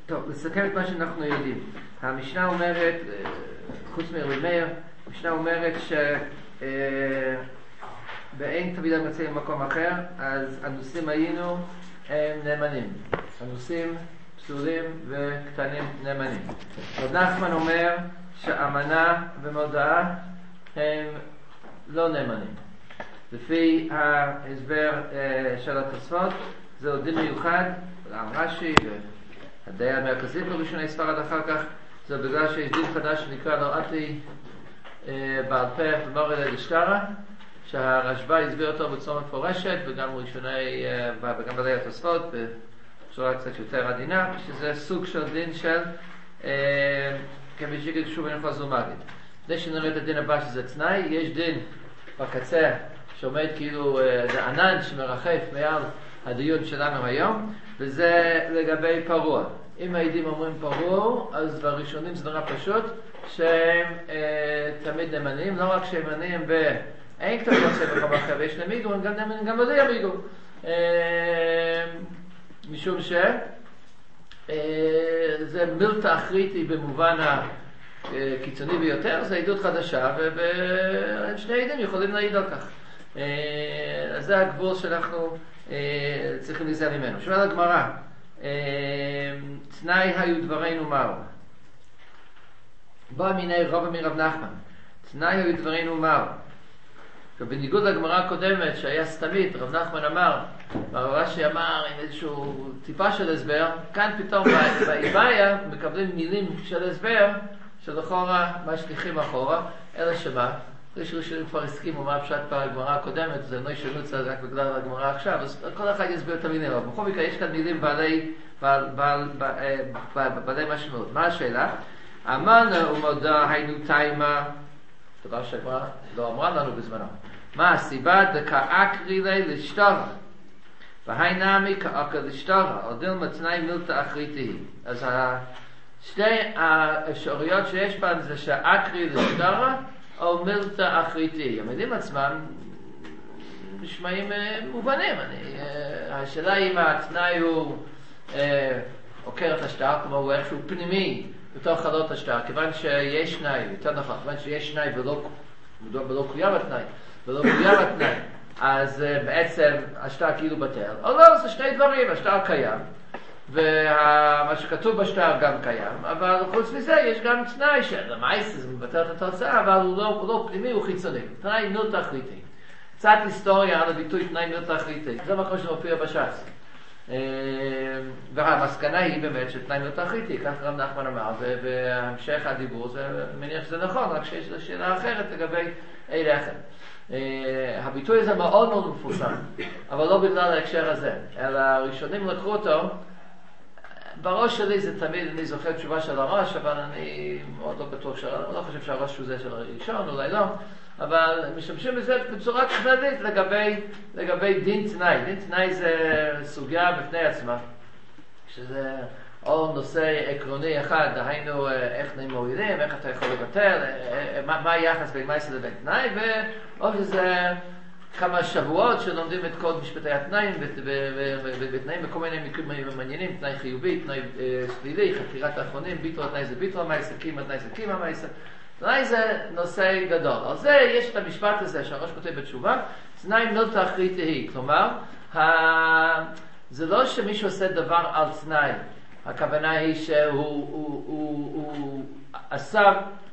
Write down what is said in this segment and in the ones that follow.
טוב, לסכם את מה שאנחנו יודעים. המשנה אומרת, חוץ מרבי מאיר, המשנה אומרת באין תמיד המצא במקום אחר, אז הנושאים היינו הם נאמנים. הנושאים פסולים וקטנים נאמנים. רב נחמן אומר שאמנה ומודעה הם לא נאמנים. לפי ההסבר של התוספות, זה עוד דין מיוחד, רש"י והדעה המרכזית בראשוני ספרד אחר כך, זה בגלל שיש דין חדש שנקרא לא עתי בעל פה ומורד אל-אשתרה, שהרשב"א הסביר אותו בצורה מפורשת, וגם ראשוני, וגם בדעה התוספות, בצורה קצת יותר עדינה, שזה סוג של דין של כמשיגת שוב אין חוזר מגיד. לפני שנראה את הדין הבא שזה תנאי, יש דין בקצה שעומד כאילו זה ענן שמרחף מעל הדיון שלנו היום, וזה לגבי פרוע. אם העדים אומרים פרוע, אז בראשונים זה נורא פשוט שהם תמיד נאמנים, לא רק שהם נאמנים אין כתוב יוצא במקום אחר ויש להם מיגו, הם גם נאמנים גם בדי המיגו. משום זה מילתא אחריתי במובן הקיצוני ביותר, זה עדות חדשה, ושני עדים יכולים להעיד על כך. אז זה הגבול שאנחנו צריכים להיזהר ממנו. שואל הגמרא, תנאי היו דברינו מהו? בא מיני רבא מרב נחמן, תנאי היו דברינו מהו? ובניגוד לגמרא הקודמת שהיה סתמית, רב נחמן אמר, רש"י אמר עם איזשהו טיפה של הסבר, כאן פתאום באיבאיה מקבלים מילים של הסבר שלכאורה משליכים אחורה, אלא שמה? יש ראשונים כבר הסכימו מה הפשט בגמרא הקודמת, זה לא ישנות זה רק בגלל הגמרא עכשיו, אז כל אחד יסביר את המילים, אבל בכל מקרה יש כאן מילים בעלי משמעות. מה השאלה? אמרנו ומודה היינו תימה, דבר שהגמרא לא אמרה לנו בזמנו. מה הסיבה? דקאקרי לי לשטרה. והי נמי כאקר לשטרה. עודל מתנאי מילתא אחריתי. אז שתי האפשרויות שיש בהן זה שאקרי לשטרה או מילתא אחריתי. המילים עצמם נשמעים מובנים. השאלה אם התנאי הוא עוקר את השטר, כמו הוא איכשהו פנימי בתוך חלות השטר, כיוון שיש תנאי, יותר נכון, כיוון שיש תנאי ולא קוים התנאי, ולא קוים התנאי, אז בעצם השטר כאילו בטל. או לא, זה שני דברים, השטר קיים, ומה שכתוב בשטר גם קיים, אבל חוץ מזה יש גם תנאי שלמעשה זה מבטל את התוצאה, אבל הוא לא פנימי, הוא חיצוני. תנאי מילתא אחריתי. קצת היסטוריה על הביטוי תנאי מילתא אחריתי. זה מקום שמופיע בש"ס. והמסקנה היא באמת שתנאי מילתא אחריתי, כך רב נחמן אמר, והמשך הדיבור זה מניח שזה נכון, רק שיש שאלה אחרת לגבי אלה אחר. הביטוי הזה מאוד מאוד מפורסם, אבל לא בגלל ההקשר הזה, אלא הראשונים לקחו אותו, בראש שלי זה תמיד, אני זוכר תשובה של הראש, אבל אני מאוד לא בטוח אני לא חושב שהראש הוא זה של הראשון, אולי לא, אבל משתמשים בזה בצורה כללית לגבי דין תנאי. דין תנאי זה סוגיה בפני עצמה, שזה או נושא עקרוני אחד, דהיינו איך תנאים מועילים, איך אתה יכול לבטל, מה היחס בין מעשה לבין תנאי, או שזה כמה שבועות שלומדים את כל משפטי התנאים ותנאים בכל מיני מקרים מעניינים, תנאי חיובי, תנאי שלילי, חקירת האחרונים, ביטול התנאי זה ביטול המעשה, קימה התנאי זה קימה המעשה. תנאי זה נושא גדול. על זה יש את המשפט הזה שהראש כותב בתשובה, תנאי מילתא אחריתי היא. כלומר, זה לא שמישהו עושה דבר על תנאי. הכוונה היא שהוא עשה,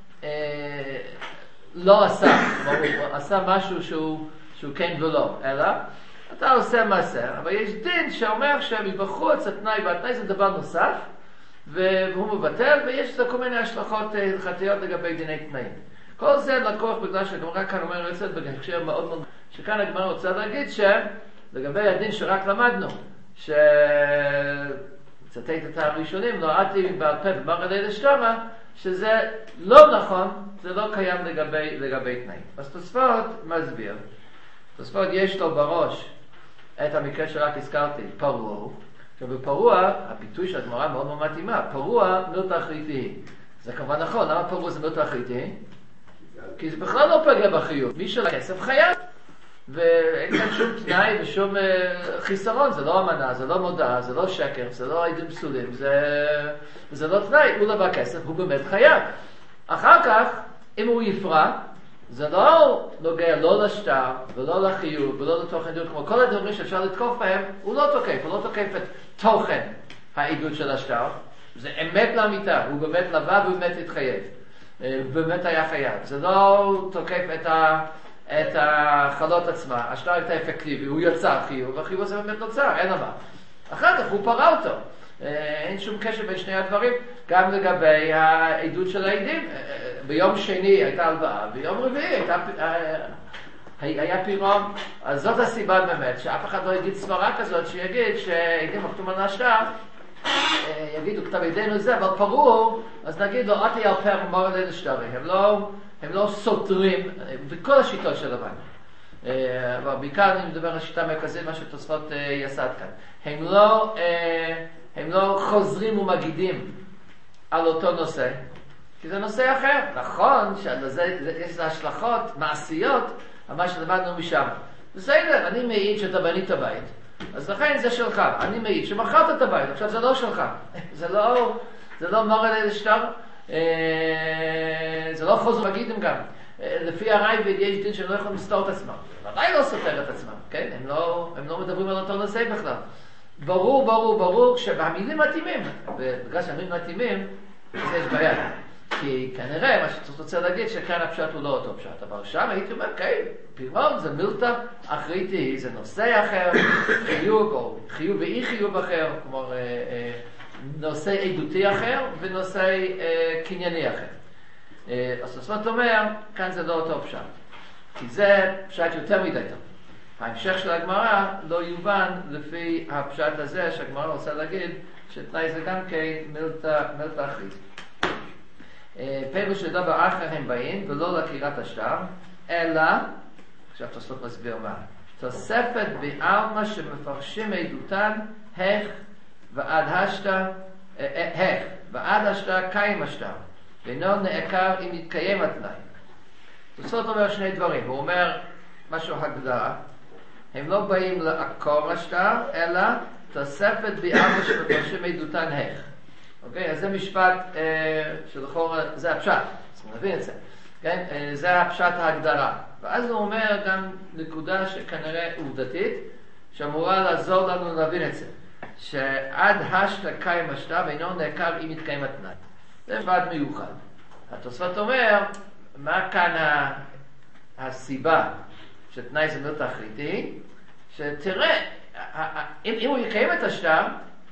לא עשה. כלומר, הוא עשה משהו שהוא כן ולא. אלא, אתה עושה מעשה, אבל יש דין שאומר שמבחוץ התנאי, והתנאי זה דבר נוסף, והוא מבטל, ויש כל מיני השלכות הלכתיות לגבי דיני תנאים. כל זה לקוח בגלל שהגמרא כאן אומר רצת בהקשר מאוד מאוד, שכאן הגמרא רוצה להגיד שלגבי הדין שרק למדנו, שצטט את הראשונים, לא עתי בעל פה ומורד אל-אשתרה, שזה לא נכון, זה לא קיים לגבי תנאים. אז תוספות מסביר. תוספות יש לו בראש את המקרה שרק הזכרתי, פרוע. ובפרוע, הביטוי של הגמרא מאוד מאוד מתאימה, פרוע מילתא אחריתי. זה כמובן נכון, למה פרוע זה מילתא אחריתי? כי זה בכלל לא פגע בחיוב. מי של הכסף חייב. ואין כאן שום תנאי ושום חיסרון, זה לא אמנה, זה לא מודעה, זה לא שקר, זה לא עדים פסולים, זה לא תנאי, הוא לבא כסף, הוא באמת חייב. אחר כך, אם הוא יפרע, זה לא נוגע לא לשטר, ולא לחיוב, ולא לתוכן עדות, כמו כל הדברים שאפשר לתקוף בהם, הוא לא תוקף את תוכן העדות של השטר, זה אמת לאמיתה, הוא באמת לבא והוא באמת התחייב, באמת היה חייב, זה לא תוקף את החלות עצמה, השטר הייתה אפקטיבי, הוא יצר חיוב, והחיוב הזה באמת נוצר, אין מה. אחר כך הוא פרע אותו, אין שום קשר בין שני הדברים, גם לגבי העדות של העדים, ביום שני הייתה הלוואה, ביום רביעי היה פירעון, אז זאת הסיבה באמת, שאף אחד לא יגיד סברה כזאת, שיגיד שעדים מחתום על השטר, יגידו כתב ידינו זה, אבל פרעו, אז נגיד לו, אל תהיה על פר מור אלינו שטרי, הם לא סותרים, בכל השיטות של הבן. אבל בעיקר אני מדבר על שיטה מרכזית, מה שתוספות יסד כאן. הם לא חוזרים ומגידים על אותו נושא, כי זה נושא אחר. נכון שיש לה השלכות מעשיות על מה שלמדנו משם. בסדר, אני מעיד שאתה בנית הבית, אז לכן זה שלך. אני מעיד שמכרת את הבית, עכשיו זה לא שלך. זה לא מור אלינו שטר, זה לא חוזר מגידים גם. לפי הרייבד יש דין שהם לא יכולים לסתור את עצמם. ודאי לא סותר את עצמם, כן? הם לא מדברים על אותו נושא בכלל. ברור שבמילים מתאימים, בגלל שהמילים מתאימים, אז יש בעיה. כי כנראה מה שאתה רוצה להגיד שכאן הפשט הוא לא אותו פשט. אבל שם הייתי אומר, כן, פירעון זה מילתא אחריתי, זה נושא אחר, חיוב או חיוב ואי חיוב אחר, כמו נושא עדותי אחר ונושא קנייני אחר. אז זאת אומרת, כאן זה לא אותו פשט. כי זה פשט יותר מדי טוב. ההמשך של הגמרא לא יובן לפי הפשט הזה שהגמרא רוצה להגיד שתנאי זה גם כן מילתא אחרית. פירוש לדבר אחר הם באים ולא לקרירת השטר, אלא, עכשיו תוספות מסביר מה, תוספת בעלמא שמפרשים עדותן הך ועד השטר קיים השטר, ואינו נעקר אם יתקיים התנאי. תוספות אומר שני דברים, הוא אומר משהו הגדרה, הם לא באים לעקור השטר, אלא תוספת בעלמא שמפרשים עדותן הך. אוקיי, אז זה משפט שלכאורה, זה הפשט, אז נבין את זה. כן? זה הפשט ההגדרה. ואז הוא אומר גם נקודה שכנראה עובדתית, שאמורה לעזור לנו להבין את זה. שעד השטר קיים השטר ואינו נעקר אם יתקיים התנאי. זה משפט מיוחד. התוספות אומר, מה כאן הסיבה שתנאי זה מילתא אחריתי? שתראה, אם הוא יקיים את השטר,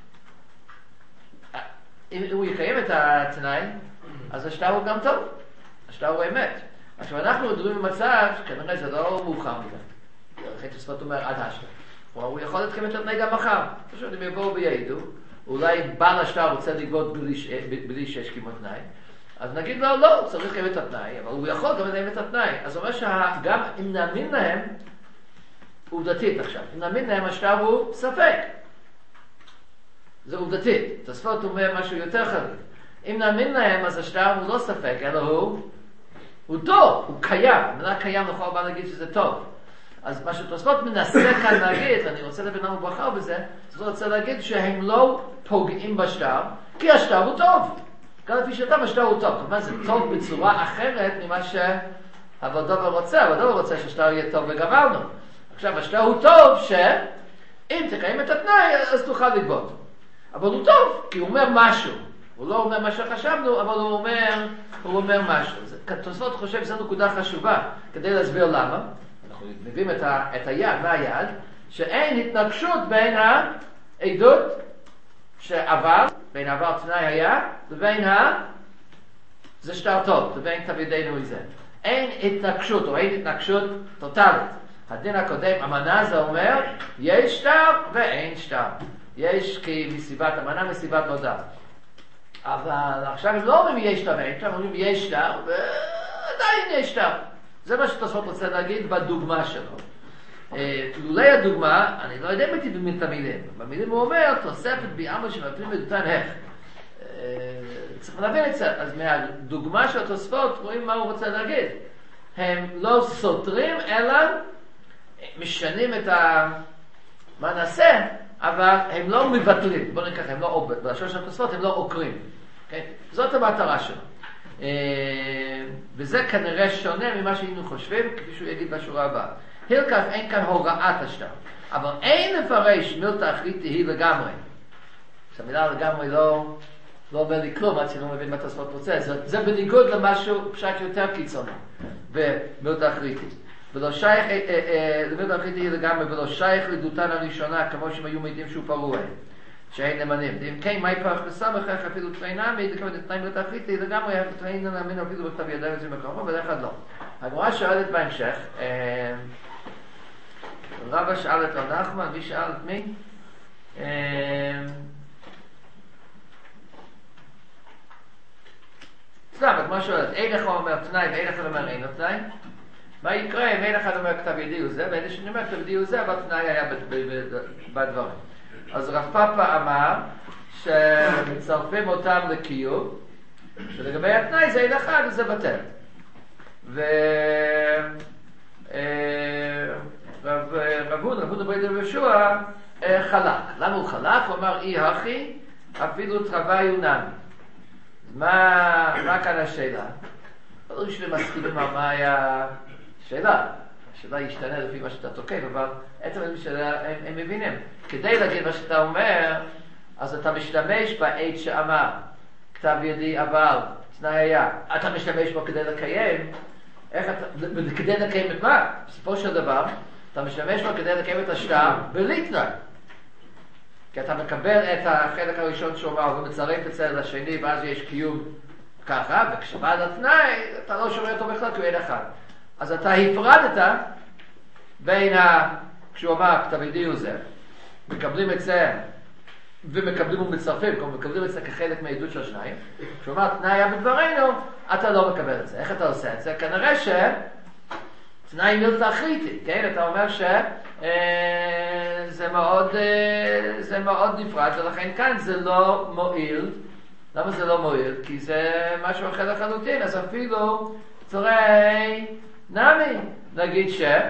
אם הוא יקיים את התנאי, אז השטר הוא גם טוב. השטר הוא אמת. עכשיו אנחנו מדברים במצב שכנראה זה לא מאוחר מדי. לכן תוספות אומר עד השטר. הוא יכול לקיים את התנאי גם מחר. פשוט אם יבואו ויעידו, אולי בעל השטר רוצה לגבות בלי שיש קימו תנאי, אז נגיד לו לא, צריך לקיים את התנאי, אבל הוא יכול גם לקיים את התנאי. אז הוא אומר שגם אם נאמין להם, עובדתית עכשיו, אם נאמין להם השטר הוא ספק. זה עובדתית. תוספות אומר משהו יותר חריג. אם נאמין להם, אז השטר הוא לא ספק, אלא הוא טוב, הוא קיים. המילה קיים נכון בא להגיד שזה טוב. אז מה שתוספות מנסה כאן להגיד, ואני רוצה להבין למה הוא בחר בזה, תוספות רוצה להגיד שהם לא פוגעים בשטר, כי השטר הוא טוב. גם לפי שאתה, השטר הוא טוב. כלומר, זה טוב בצורה אחרת ממה שהוודובר רוצה. הוודובר רוצה שהשטר יהיה טוב וגמרנו. עכשיו, השטר הוא טוב שאם תקיים את התנאי, אז תוכל לגבות. אבל הוא טוב, כי הוא אומר משהו. הוא לא אומר מה שחשבנו, אבל הוא אומר משהו. תוספות חושב שזו נקודה חשובה, כדי להסביר למה. אנחנו מביאים את היד, מה היד? שאין התנגשות בין העדות שעבר, בין עבר תנאי היה, לבין זה שטר טוב, לבין תבידינו מזה. אין התנגשות, או אין התנגשות טוטלית. הדין הקודם, אמנה זה אומר, יש שטר ואין שטר. יש כי מסיבת אמנה, מסיבת נודע. אבל עכשיו הם לא אומרים יש שטר ואין שטר, הם אומרים יש שטר ועדיין יש שטר. זה מה שתוספות רוצה להגיד בדוגמה שלו. לולי הדוגמה, אני לא יודע אם הייתי את המילים. במילים הוא אומר, תוספת בעלמא שמפרים עדותן הך. צריך להבין את זה. אז מהדוגמה של התוספות רואים מה הוא רוצה להגיד. הם לא סותרים, אלא משנים את מה נעשה, אבל הם לא מבטלים. בואו ניקח, הם לא, בלשון של התוספות הם לא עוקרים. Okay? זאת המטרה שלו. וזה כנראה שונה ממה שהיינו חושבים, כפי שהוא יגיד בשורה הבאה. הילקח אין כאן הוראת השטר, אבל אין לפרש מילתא אחריתי היא לגמרי. שהמילה לגמרי לא אומר לי כלום, עד שלא מבין מה תוספות רוצה. זה בניגוד למשהו פשט יותר קיצוני במילתא אחריתי. ולא שייך, למילתא אחריתי היא לגמרי, ולא שייך לדותן הראשונה, כמו שהם היו מעידים שהוא פרוע. שאין נאמנים. אם כן, מה יפרח בסמך, איך אפילו תראי נמי, דקמת את תנאים לתחליטי, לגמרי, תראי נאמין אפילו בכתב ידיים וזה מקרוב, ולאחד אחד לא. הגמרא שואלת בהמשך, רבא שאל את רב נחמן, מי שאל את מי? סתם, הגמרא שואלת, אין אחד אומר תנאי ואין אחד אומר אין תנאי? מה יקרה אם אין אחד אומר כתב ידי הוא זה, ואין שאני אומר כתב ידי הוא זה, אבל תנאי היה בדברים. אז רב פאפה אמר שמצרפים אותם לקיום, שלגבי התנאי זה אין אחד וזה בטל. ורב הונא בן יהושע חלק. למה הוא חלק? הוא אמר אי הכי אפילו תרווה יונמי. מה כאן השאלה? לא ראשונים מסכימים על מה היה השאלה. השאלה ישתנה לפי מה שאתה תוקף, אבל עצם הם מבינים. כדי להגיד מה שאתה אומר, אז אתה משתמש בעת שאמר, כתב ידי אבל, תנאי היה. אתה משתמש בו כדי לקיים, כדי לקיים את מה? בסופו של דבר, אתה משתמש בו כדי לקיים את השטר בלי תנאי. כי אתה מקבל את החלק הראשון שאומר, ומצרף את זה לשני, ואז יש קיום ככה, וכשבא לתנאי, אתה לא שומע אותו בכלל, כי הוא אין אחד. אז אתה הפרדת בין כשהוא אמר כתב ידי הוא זה, מקבלים את זה ומקבלים ומצרפים, כלומר מקבלים את זה כחלק מהעדות של שניים. כשהוא אמר תנאי היה בדברנו, אתה לא מקבל את זה. איך אתה עושה את זה? כנראה תנאי מילתא אחריתי, כן? אתה אומר זה מאוד נפרד, ולכן כאן זה לא מועיל. למה זה לא מועיל? כי זה משהו אחר לחלוטין, אז אפילו תראי נמי, נגיד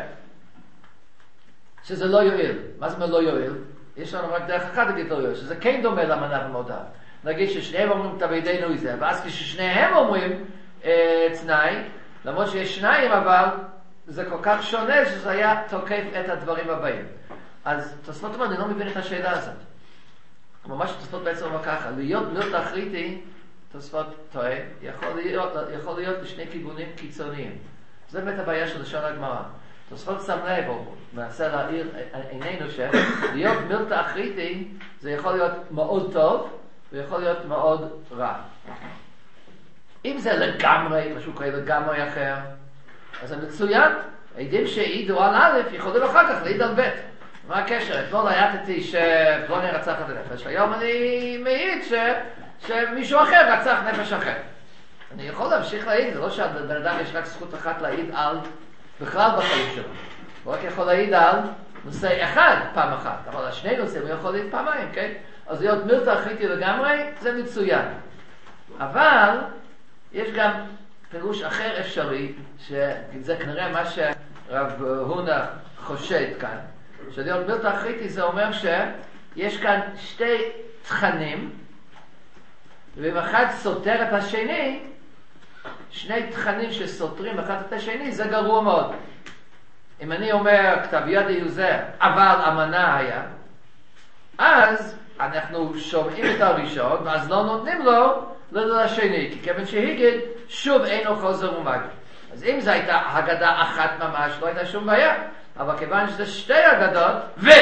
שזה לא יועיל. מה זאת אומרת לא יועיל? יש לנו רק דרך אחת להגיד לא יועיל, שזה כן דומה למנה ומודע. נגיד ששניהם אומרים כתב ידינו זה, ואז כששניהם אומרים תנאי, למרות שיש שניים, אבל זה כל כך שונה שזה היה תוקף את הדברים הבאים. אז תוספות אומר, אני לא מבין את השאלה הזאת. ממש תוספות בעצם אומר ככה, להיות מילתא אחריתי, תוספות טועה, יכול להיות לשני כיוונים קיצוניים. זה באמת הבעיה של לשון הגמרא. תוספות שם לב, או מנסה להעיר עינינו להיות מילתא אחריתי, זה יכול להיות מאוד טוב, ויכול להיות מאוד רע. אם זה לגמרי, משהו כאלה לגמרי אחר, אז זה מצוין. עדים שהעידו על א' יכולים אחר כך להעיד על ב'. מה הקשר? אתמול העדתי שפלוני רצח את הנפש, היום אני מעיד שמישהו אחר רצח נפש אחר. אני יכול להמשיך להעיד, זה לא שהבן אדם יש רק זכות אחת להעיד על בכלל בחיים שלו. הוא רק יכול להעיד על נושא אחד פעם אחת, אבל על שני נושאים הוא יכול להעיד פעמיים, כן? אז להיות מילתא אחריתי לגמרי, זה מצוין. אבל יש גם פירוש אחר אפשרי, שזה כנראה מה שרב הונא חושד כאן. שלהיות מילתא אחריתי זה אומר שיש כאן שתי תכנים, ואם אחד סותר את השני, שני תכנים שסותרים אחד את השני, זה גרוע מאוד. אם אני אומר כתב ידי הוא זה, אבל אמנה היה, אז אנחנו שומעים את הראשון, ואז לא נותנים לו לשני, כי כיוון שהיגד, שוב אינו חוזר ומגיד. אז אם זו הייתה הגדה אחת ממש, לא הייתה שום בעיה. אבל כיוון שזה שתי אגדות,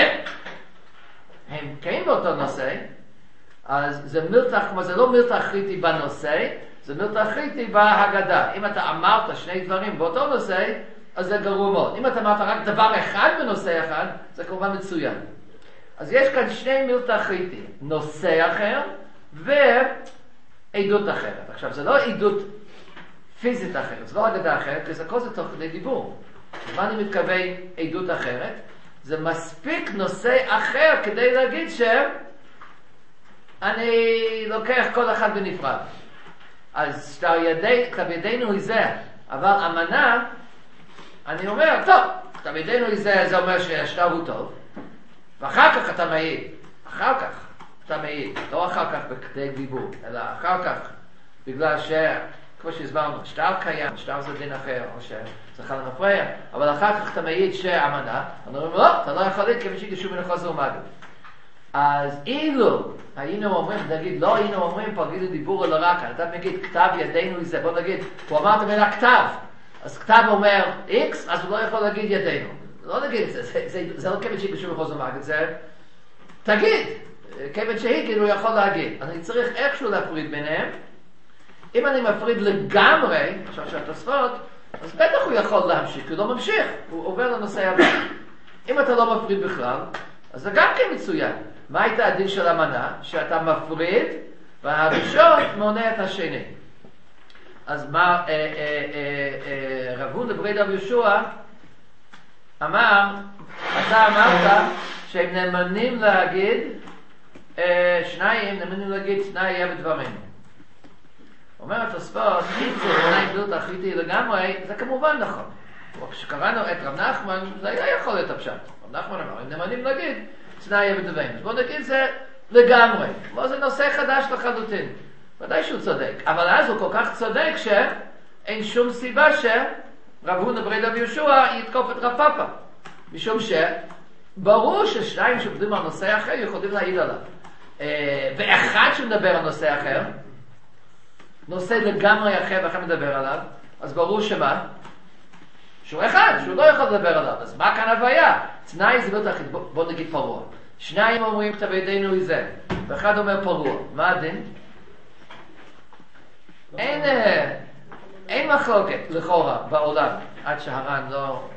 והם כן באותו נושא, אז זה לא מילתא אחריתי בנושא, זה מילתא אחריתי בהגדה. אם אתה אמרת שני דברים באותו נושא, אז זה גרוע מאוד. אם אתה אמרת רק דבר אחד בנושא אחד, זה כמובן מצוין. אז יש כאן שני מילתא אחריתי, נושא אחר ועדות אחרת. עכשיו, זה לא עדות פיזית אחרת, זה לא אגדה אחרת, כי זה כל זה תוך כדי דיבור. מה אני מתכוון עדות אחרת? זה מספיק נושא אחר כדי להגיד שאני לוקח כל אחד בנפרד. אז כתב ידינו היא זה, אבל אמנה, אני אומר, טוב, כתב ידינו זה אומר שהשטר הוא טוב, ואחר כך אתה מעיד, אחר כך אתה מעיד, לא אחר כך בכדי דיבור, אלא אחר כך, בגלל כמו שהסברנו, שטר קיים, שטר זה דין אחר, או שזה חל מפריע, אבל אחר כך אתה מעיד שהאמנה, אנחנו אומרים, לא, אתה לא יכול להגיד כמי שגישו מן החוזר ומגל. אז אילו היינו אומרים, נגיד, לא היינו אומרים פה, נגיד דיבור אלא רק, אתה מגיד, כתב ידינו זה, בוא נגיד, הוא אמר את המילה כתב, אז כתב אומר X, אז הוא לא יכול להגיד ידינו. לא נגיד, זה לא כמי שגישו מן החוזר ומגל, זה תגיד, כמי שהגיד הוא יכול להגיד. אני צריך איכשהו להפריד ביניהם, אם אני מפריד לגמרי, עכשיו שהתוספות, אז בטח הוא יכול להמשיך, כי הוא לא ממשיך, הוא עובר לנושא הבא. אם אתה לא מפריד בכלל, אז זה גם כן מצוין. מה הייתה הדין של המנה? שאתה מפריד, והראשון מונע את השני. אז מה, רב הונא ברי רב יהושע אמר, אתה אמרת שהם נאמנים להגיד, שניים נאמנים להגיד, תנאי יהיה בדברנו. אומר התוספות, קיצור, עיני גדות אחריתי לגמרי, זה כמובן נכון. כשקראנו את רב נחמן, זה היה יכול להיות הפשט. רב נחמן אמר, אם נאמנים להגיד, תנאי יהיה בדברנו. אז בואו נגיד זה לגמרי. כמו זה נושא חדש לחלוטין. ודאי שהוא צודק. אבל אז הוא כל כך צודק שאין שום סיבה שרב הונא ברי רב יהושע יתקוף את רב פאפא. משום שברור ששניים שעובדים על נושא אחר יכולים להעיד עליו. ואחד שמדבר על נושא אחר, נושא לגמרי אחר ואחר מדבר עליו, אז ברור שמה? שהוא אחד, שהוא לא יכול לדבר עליו. אז מה כאן הבעיה? תנאי זה לא תחיד, בוא נגיד פרוע. שניים אומרים כתב ידינו זה, ואחד אומר פרוע. מה הדין? אין מחלוקת לכאורה בעולם, עד שהר"ן לא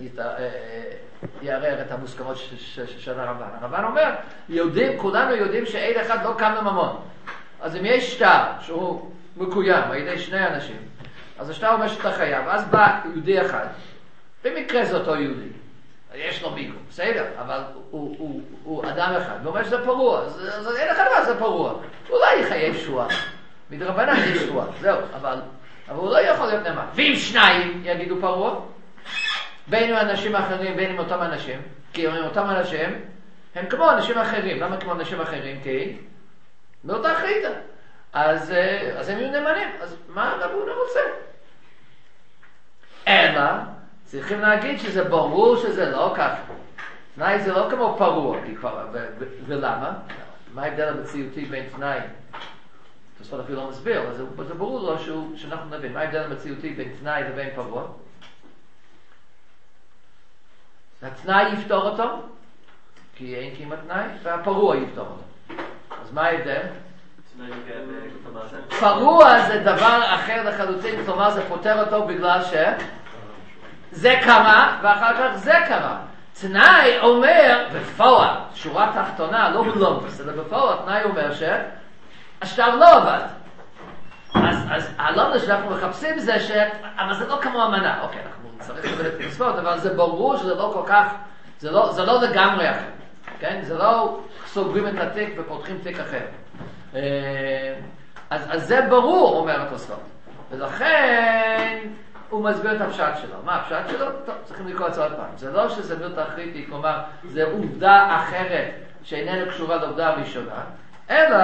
יערער את המוסכמות של הרמב"ן. הרמב"ן אומר, כולנו יודעים שעד אחד לא קם לממון. אז אם יש שטר שהוא מקוים על ידי שני אנשים, אז השטר אומר שאתה חייב, אז בא יהודי אחד, במקרה זה אותו יהודי, יש לו מיגו, בסדר, אבל הוא אדם אחד, ואומר שזה פרוע, אז אין אחד מה זה פרוע, אולי יחייב שבועה, מדרבנן יש שבועה, זהו, אבל הוא לא יכול להיות נאמן. ואם שניים יגידו פרוע, בין עם אנשים אחרים, בין עם אותם אנשים, כי עם אותם אנשים, הם כמו אנשים אחרים. למה כמו אנשים אחרים? כי באותה חריטה. אז הם יהיו נאמנים. אז מה רב הונא רוצה? אלא, צריכים להגיד שזה ברור שזה לא ככה. תנאי זה לא כמו פרוע. ולמה? מה ההבדל המציאותי בין תנאי? תוספות אפילו לא מסביר, אז זה ברור לו שאנחנו נבין. מה ההבדל המציאותי בין תנאי לבין פרוע? התנאי יפתור אותו, כי אין כמעט תנאי, והפרוע יפתור אותו. אז מה ההבדל? פרוע זה דבר אחר לחלוטין, כלומר זה פותר אותו בגלל שזה קרה, ואחר כך זה קרה. תנאי אומר, בפועל, שורה תחתונה, לא בלומפס, אלא בפועל, תנאי אומר שהשטר לא עבד. אז הלומד שאנחנו מחפשים זה אבל זה לא כמו אמנה. אוקיי, אנחנו צריך לקבל את התוספות, אבל זה ברור שזה לא כל כך, זה לא לגמרי אחר. כן? זה לא סוגרים את התיק ופותחים תיק אחר. אז זה ברור, אומר התוספות. ולכן הוא מסביר את הפשט שלו. מה הפשט שלו? טוב, צריכים לקרוא את זה עוד פעם. זה לא שזה מיעוט אחריתי, כלומר, זה עובדה אחרת שאיננה קשורה לעובדה הראשונה, אלא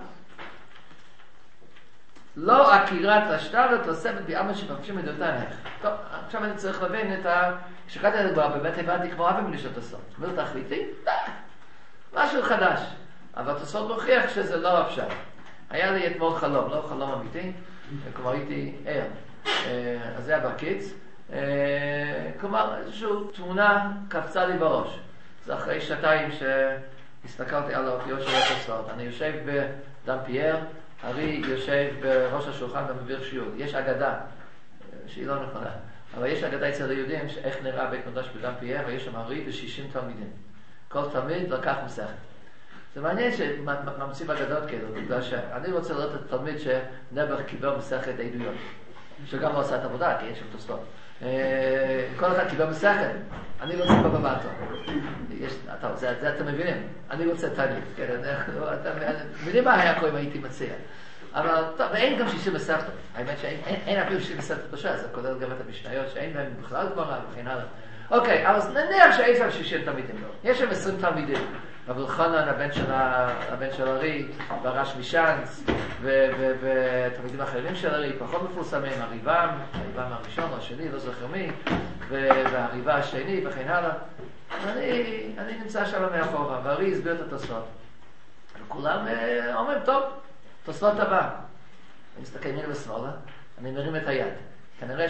לא עקירת השטר לתוספת בעלמא שמבקשים מדעותיהם. טוב, עכשיו אני צריך להבין כשקראתי את זה כבר, באמת הבנתי כמו אבי מלישות הסוד. מיעוט אחריתי? משהו חדש. אבל התוספות מוכיח שזה לא אפשר. היה לי אתמול חלום, לא חלום אמיתי, כלומר הייתי ער. אז זה היה בקיץ. כלומר, איזושהי תמונה קפצה לי בראש. זה אחרי שנתיים שהסתכלתי על האופיות של התוספות. אני יושב בדמפייר, הרי יושב בראש השולחן ומביא שיעור. יש אגדה, שהיא לא נכונה, אבל יש אגדה אצל היהודים שאיך נראה בית מקדש בדמפייר, ויש שם הרי ו60 תלמידים. כל תלמיד לקח מסכת. זה מעניין שממצאים אגדות כאלו, בגלל שאני רוצה לראות את התלמיד שנעבך קיבל מסכת עדויות, שגם לא עושה את עבודה, כי יש שם תוספות. כל אחד קיבל מסכת, אני רוצה בבבתו. טוב, זה אתם מבינים, אני רוצה תלמיד. אתם מבינים מה היה קורה אם הייתי מציע. אבל טוב, ואין גם 60 מסכתות. האמת שאין אפילו 60 מסכתות בשעה, זה כולל גם את המשניות שאין בהם בכלל גמרא וכן הלאה. אוקיי, אז נניח שיש שם 60 תלמידים. יש שם 20 תלמידים. אבל חנן, הבן של ארי, והרש משאנץ, ותלמידים אחרים של ארי, פחות מפורסמים, הריבם הראשון או השני, לא זוכר מי, והריבה השני, וכן הלאה. אני נמצא שם מאחורה, וארי הסביר את התוספות. וכולם אומרים, טוב, תוספות הבא. אני מסתכל מילה ושמאלה, אני מרים את היד. כנראה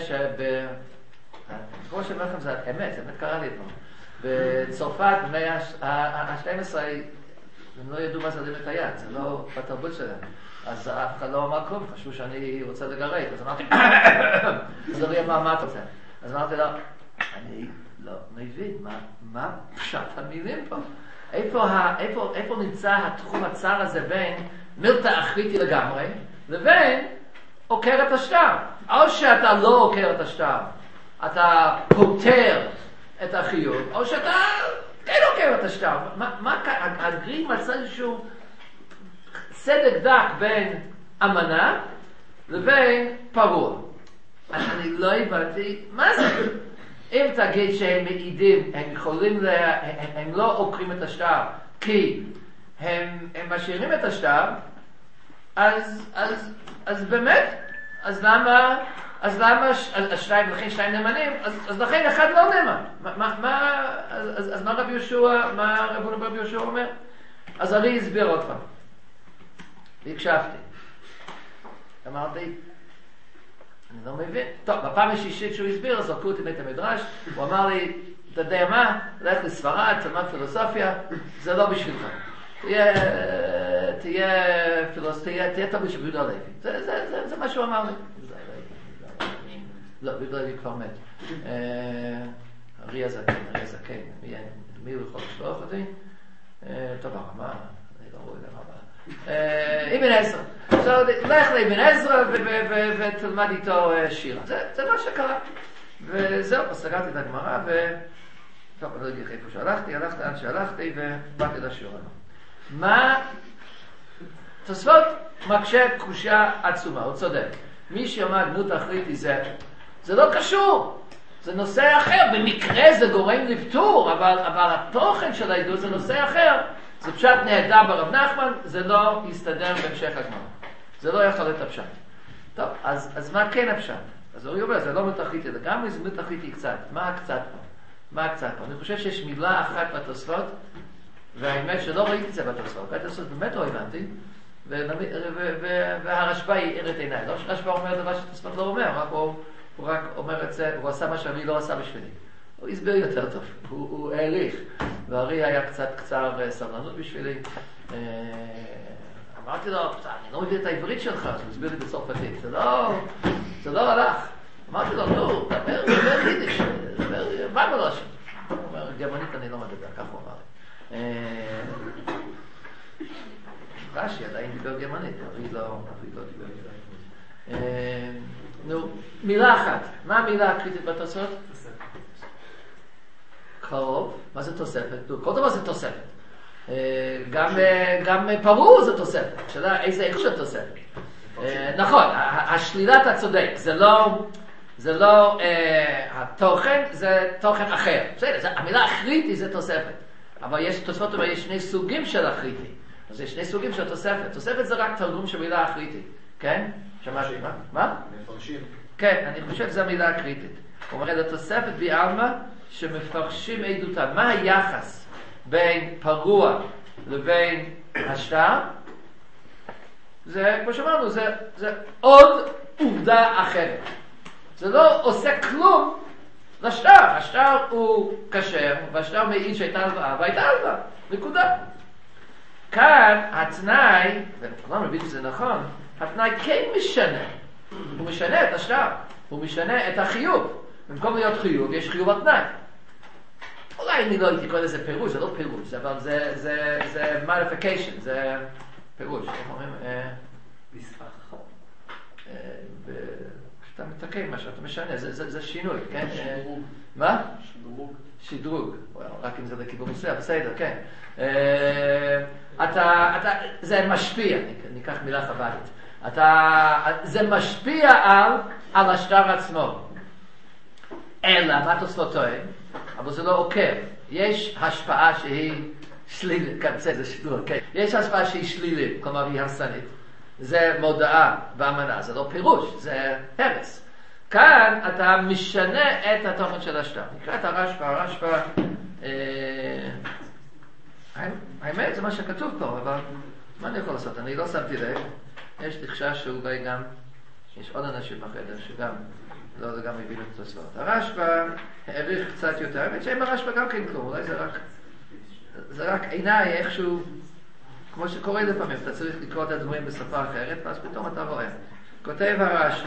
כמו שאומר לכם, זה אמת קרה לי אתמול. בצרפת, במאה ה-12, הם לא ידעו מה זה להרים את היד, זה לא בתרבות שלהם. אז אף אחד לא אמר כלום, חשבו שאני רוצה לגרד. אז אמרתי, אז אורי אמר, מה אתה רוצה? אז אמרתי לו, אני לא מבין, מה פשט המילים פה? איפה נמצא התחום הצר הזה בין מילתא אחריתי לגמרי, לבין עוקר את השטר? או שאתה לא עוקר את השטר, אתה פותר את החיוב, או שאתה כן עוקר את השטר. הגרי מצא איזשהו סדק דק בין אמנה לבין פרוע. אני לא הבנתי מה זה. אם תגיד שהם מעידים, הם לא עוקרים את השטר כי הם משאירים את השטר, אז באמת, אז למה שניים, לכן שניים נאמנים, אז לכן אחד לא נאמן. אז מה רבי יהושע אומר? אז ארי הסביר עוד פעם. והקשבתי. אמרתי, אני לא מבין. טוב, בפעם השישית שהוא הסביר, אז זרקו אותי מבית המדרש, הוא אמר לי, אתה יודע מה? לך לספרד, תלמד פילוסופיה, זה לא בשבילך. תהיה תלמיד של יהודה הלוי. זה מה שהוא אמר לי. לא, יהודה הלוי כבר מת. ארי הזקן. מי הוא יכול לשלוח אותי? טוב, הרמה, אני לא רואה למה הבא. אבן עזרא. לך לאבן עזרא ותלמד איתו שירה. זה מה שקרה. וזהו, אז סגרתי את הגמרא טוב, אני לא אגיד איפה שהלכתי, הלכתי עד שהלכתי ובאתי לשיעור. מה? תוספות מקשה קושיה עצומה, הוא צודק. מי שאומר דמות אחריתי זה לא קשור, זה נושא אחר. במקרה זה גורם לפתור, אבל התוכן של העדות זה נושא אחר. זה פשט נהדר ברב נחמן, זה לא יסתדר בהמשך הגמרא. זה לא יכול להיות הפשט. טוב, אז מה כן הפשט? אז הוא אומר, זה לא מתחיתי לגמרי, זה מתחיתי קצת. מה הקצת פה? אני חושב שיש מילה אחת בתוספות, והאמת שלא ראיתי את זה בתוספות. בתוספות באמת לא הבנתי, והרשב"א האיר את עיניי. לא שהרשב"א אומר דבר שתוספות לא אומר, הוא רק אומר את זה, הוא עשה מה שאני לא עשה בשבילי. הוא הסביר יותר טוב, הוא העריך. והרי היה קצת קצר סבלנות בשבילי. אמרתי לו, אני לא מבין את העברית שלך, אז הוא הסביר לי בצרפתית. זה לא הלך. אמרתי לו, נו, דבר יידיש, מה לא השם? הוא אומר, גרמנית אני לא מדבר, כך הוא אמר לי. רש"י עדיין דיבר גרמנית, אבי לא דיבר גרמנית. נו, מילה אחת. מה המילה הקריטית בתוספות? תוספת. קרוב. מה זה תוספת? כל דבר זה תוספת. גם פרוע זה תוספת. שאלה איזה איך של תוספת. נכון, השלילת הצודק, זה לא התוכן, זה תוכן אחר. בסדר, המילה הקריטי זה תוספת. אבל יש תוספות, יש שני סוגים של הקריטי. אז יש שני סוגים של תוספת. תוספת זה רק תרגום של מילה הקריטית. כן? שמעתי, מה? מפרשים. כן, אני חושב שזו המילה הקריטית. הוא אומר, זה תוספת בעלמא שמפרשים עדותה. מה היחס בין פרוע לבין השטר? זה, כמו שאמרנו, זה עוד עובדה אחרת. זה לא עושה כלום לשטר. השטר הוא כשר, והשטר מעיד שהייתה הלוואה, והייתה הלוואה. נקודה. כאן התנאי, וכולם מבין שזה נכון, התנאי כן משנה. הוא משנה את השטר. הוא משנה את החיוב. במקום להיות חיוב, יש חיוב התנאי. אולי אני לא הייתי קורא לזה פירוש, זה לא פירוש, אבל זה modification, זה פירוש. איך אומרים? נספח. כשאתה מתקן משהו, אתה משנה, זה שינוי, כן? שדרוג. מה? שדרוג. רק אם זה לכיוון מסוים, בסדר, כן. זה משפיע, ניקח מילה חב"דית. זה משפיע על השטר עצמו. אלא, מה תוספות טוען? אבל זה לא עוקר. יש השפעה שהיא שלילית, כן, זה שידור, כן. יש השפעה שהיא שלילית, כלומר היא הרסנית. זה מודעה באמנה, זה לא פירוש, זה הרס. כאן אתה משנה את התוכן של השטר. נקרא את הרשב"א, האמת זה מה שכתוב פה, אבל מה אני יכול לעשות? אני לא שמתי לב. יש לי חשש שאולי גם, יש עוד אנשים בחדר שגם, לא, זה גם הבינו את הסברות. הרשב"א העריך קצת יותר, האמת שאין ברשב"א גם כן כלום, אולי זה רק עיניי איכשהו, כמו שקורה לפעמים, אתה צריך לקרוא את הדברים בשפה אחרת, ואז פתאום אתה רואה. כותב הרשב"א,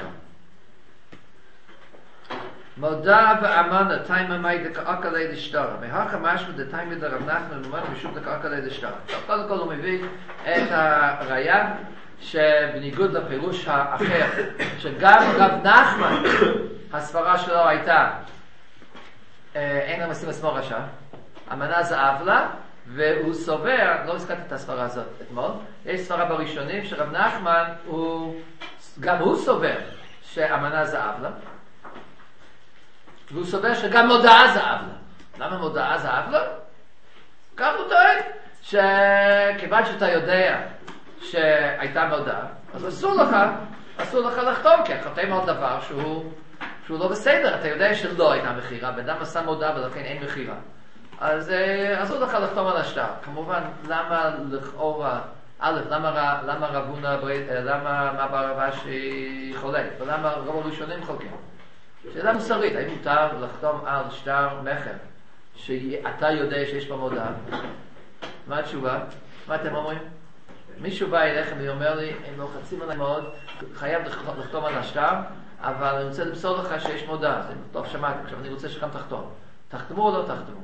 מודע ואמנה תיימה מי דקאקה לידי שטרה, מהכה משהו דתיימה דרב נחמן ומנה משום דקאקה לידי שטרה. קודם כל הוא מביא את הראיה שבניגוד לפירוש האחר, שגם רב נחמן, הסברה שלו הייתה אין המשים עצמו רשע, אמנה זה אבלה, והוא סובר, לא הזכרתי את הסברה הזאת אתמול, יש סברה בראשונים שרב נחמן גם הוא סובר שאמנה זה אבלה, והוא סובר שגם מודעה זה אבלה. למה מודעה זה אבלה? כך הוא טוען שכיוון שאתה יודע שהייתה מודעה, אז אסור לך לחתום, כי חותם על דבר שהוא לא בסדר. אתה יודע שלא הייתה מחירה, בן מה שם מודעה ולכן אין מחירה, אז אסור לך לחתום על השטר. כמובן, למה לכאורה, למה רבונה, למה ברבה שהיא חולק, ולמה רוב הראשונים חולקים? שאלה מוסרית, האם מותר לחתום על שטר מכר שאתה יודע שיש בה מודעה? מה התשובה? מה אתם אומרים? מישהו בא אליכם ואומר לי, הם לוחצים עליי מאוד, חייב לחתום על השטר, אבל אני רוצה למסור לך שיש מודעה. טוב, שמעתי, עכשיו אני רוצה שגם תחתום. תחתמו או לא תחתמו?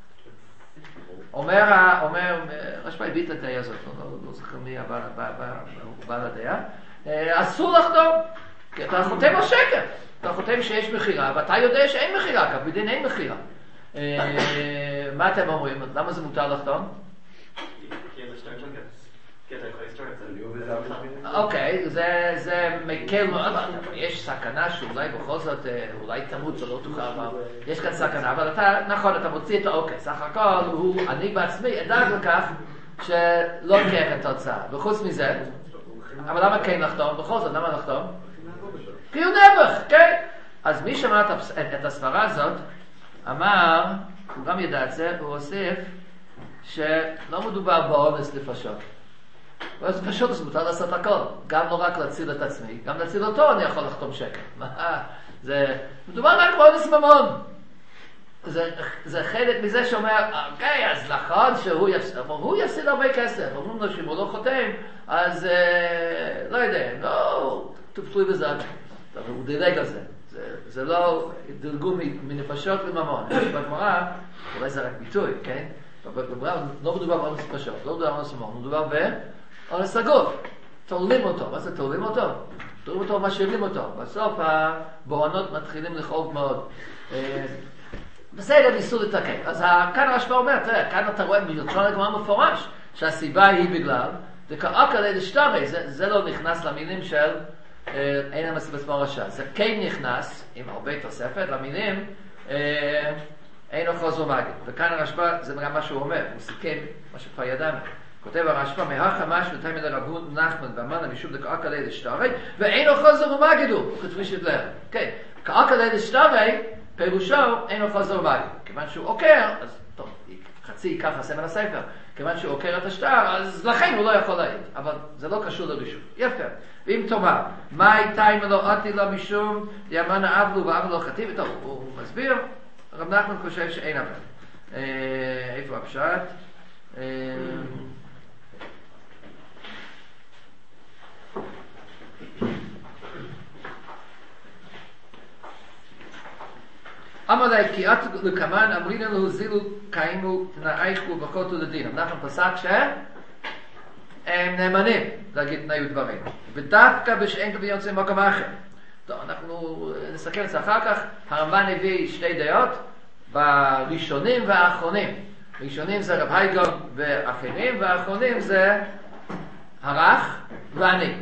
אומר, רשב"א הביא את הדעה הזאת, לא זוכר מי בעל הדעה, אסור לחתום, כי אתה חותם על שקר. אתה חותם שיש מחירה, ואתה יודע שאין מחירה, כי בדין אין מחירה. מה אתם אומרים? למה זה מותר לחתום? אוקיי, זה מקל מאוד, יש סכנה שאולי בכל זאת, אולי תמות ולא תוכל, אבל יש כאן סכנה, אבל אתה, נכון, אתה מוציא את האוקיי, סך הכל, אני בעצמי אדאג לכך שלא תהיה את התוצאה, וחוץ מזה, אבל למה כן לחתום? בכל זאת, למה לחתום? כי הוא נבח, כן? אז מי שמע את הסברה הזאת, אמר, הוא גם ידע את זה, הוא הוסיף שלא מדובר באונס נפשות. ואז פשוט זה מותר לעשות הכל, גם לא רק להציל את עצמי, גם להציל אותו אני יכול לחתום שקל. מדובר רק באונס ממון. זה חלק מזה שאומר, אוקיי, אז נכון שהוא יפסיד הרבה כסף, אומרים לו שאם הוא לא חותם, אז לא יודע, לא תופסו בזה, הוא דילג על זה. זה לא דילגו מנפשות לממון. בגמרא, אולי זה רק ביטוי, כן? בגמרא לא מדובר באונס נפשות, לא מדובר באונס ממון, מדובר באונס הגוף. תולים אותו. מה זה תולים אותו? תולים אותו, משאירים אותו. בסוף הבוענות מתחילים לחוב מאוד. בסדר, ניסו לתקן. אז כאן הרשב"א אומר, תראה, כאן אתה רואה מלשון הגמרא מפורש, שהסיבה היא בגלל, דקאקה לידי שטרי, זה לא נכנס למילים של אין המשים עצמו רשע. זה כן נכנס, עם הרבה תוספת, למילים אין אוחז ומגיד. וכאן הרשב"א, זה גם מה שהוא אומר, הוא סיכם מה שכבר ידענו. כותב הרשב"א, מהכה משהו תימא לרב נחמן ואמנה משום דקאקה לידי שטרי, ואין אוחז ומגידו, הוא כתבי שדלר. כן, קאקה לידי שטרי, פירושו אין אוחז ומגיד. כיוון שהוא עוקר, אז טוב, חצי ייקח הסמל הספר, כיוון שהוא עוקר את השטר, אז לכן הוא לא יכול להעיד. אבל זה לא קשור לרישום. יפה. ואם תאמר, מה הייתה אם לא עתי לה משום ימנה אבלו ואבלו חטיב? טוב, הוא מסביר, רב נחמן חושב שאין אבל. איפה הפשט? אמר לה, כי את לקמן אמרינו להוזילו קיימו תנאייכו וחוטו לדין. אנחנו פסק שהם נאמנים להגיד תנאי ודברים. ודווקא בשאין כבי יוצא מקום אחר. טוב, אנחנו נסתכל על זה אחר כך. הרמב"ן הביא שתי דעות בראשונים והאחרונים. ראשונים זה רב הייגון ואחרים, והאחרונים זה הרך ואני.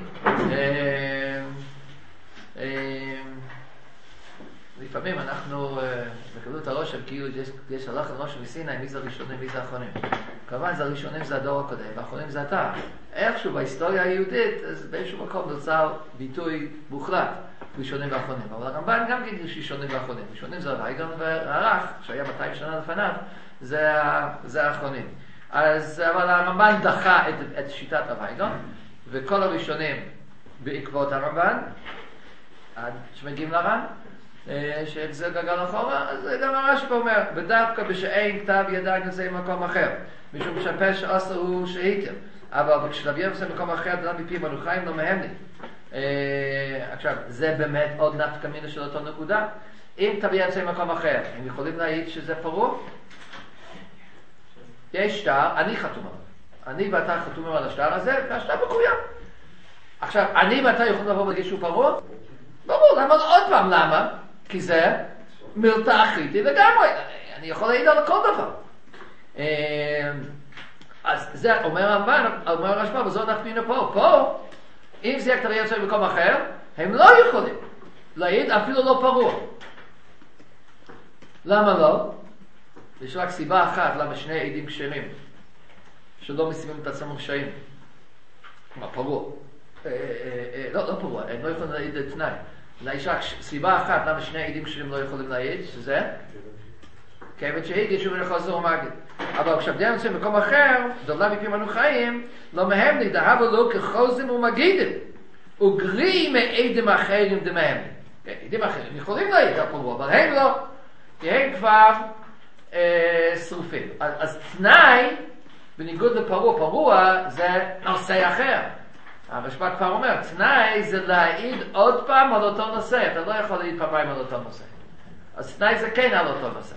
לפעמים אנחנו מקבלים את הראש של שכאילו יש הלכה למשה מסיני, מי זה הראשונים, מי זה האחרונים. כמובן, זה הראשונים זה הדור הקודם, והאחרונים זה אתה. איכשהו בהיסטוריה היהודית, אז באיזשהו מקום נוצר ביטוי מוחלט, ראשונים ואחרונים. אבל הרמב"ן גם גיד יש ראשונים ואחרונים. ראשונים זה הרייגון והרח, שהיה 200 שנה לפניו, זה האחרונים. אבל הרמב"ן דחה את שיטת הרייגון, וכל הראשונים בעקבות הרמב"ן, עד שמגיעים לר"ן, שזה גלגל אחורה, אז גם הרשב"א אומר, ודווקא בשאין כתב ידיים יוצא ממקום אחר, משום שהפשע עשה הוא שהיתם, אבל כשתביא יוצא ממקום אחר, דלם מפי מנוחיים לא מהם לי. עכשיו, זה באמת עוד נפקא מינה של אותו נקודה. אם תביא יוצא ממקום אחר, הם יכולים להעיד שזה פרעה? יש שטר, אני חתום עליו. אני ואתה חתומים על השטר הזה, והשטר מקוים. עכשיו, אני ואתה יכולים לבוא ולהגיד שהוא פרעה? ברור, למה עוד פעם? למה? כי זה מילתא אחריתי לגמרי. אני יכול להעיד על כל דבר. אז זה אומר הרמב"ן, אומר הרשב"א, וזו נפקא פה. פה, אם זה כתב יוצא במקום אחר, הם לא יכולים להעיד אפילו לא פרעה. למה לא? יש רק סיבה אחת למה שני עדים כשרים שלא משימים את עצמם רשעים. כלומר, פרעה. לא פרעה, הם לא יכולים להעיד את תנאי. יש רק סיבה אחת למה שני עדים כשרים לא יכולים להעיד, שזה כיוון שהגיש הוא לחוזר ומגיד. אבל כשהבדיין יוצא במקום אחר, דולה מפי מנוחיים, לא מהם לי, דהבה לו כחוזם ומגידים, וגרי מעדים אחרים דמהם. עדים אחרים יכולים להעיד על פרעה, אבל הם לא, כי הם כבר שרופים. אז תנאי, בניגוד לפרעה זה נושא אחר. הרשב"א כבר אומר, תנאי זה להעיד עוד פעם על אותו נושא. אתה לא יכול להעיד פעמיים על אותו נושא. אז תנאי זה כן על אותו נושא.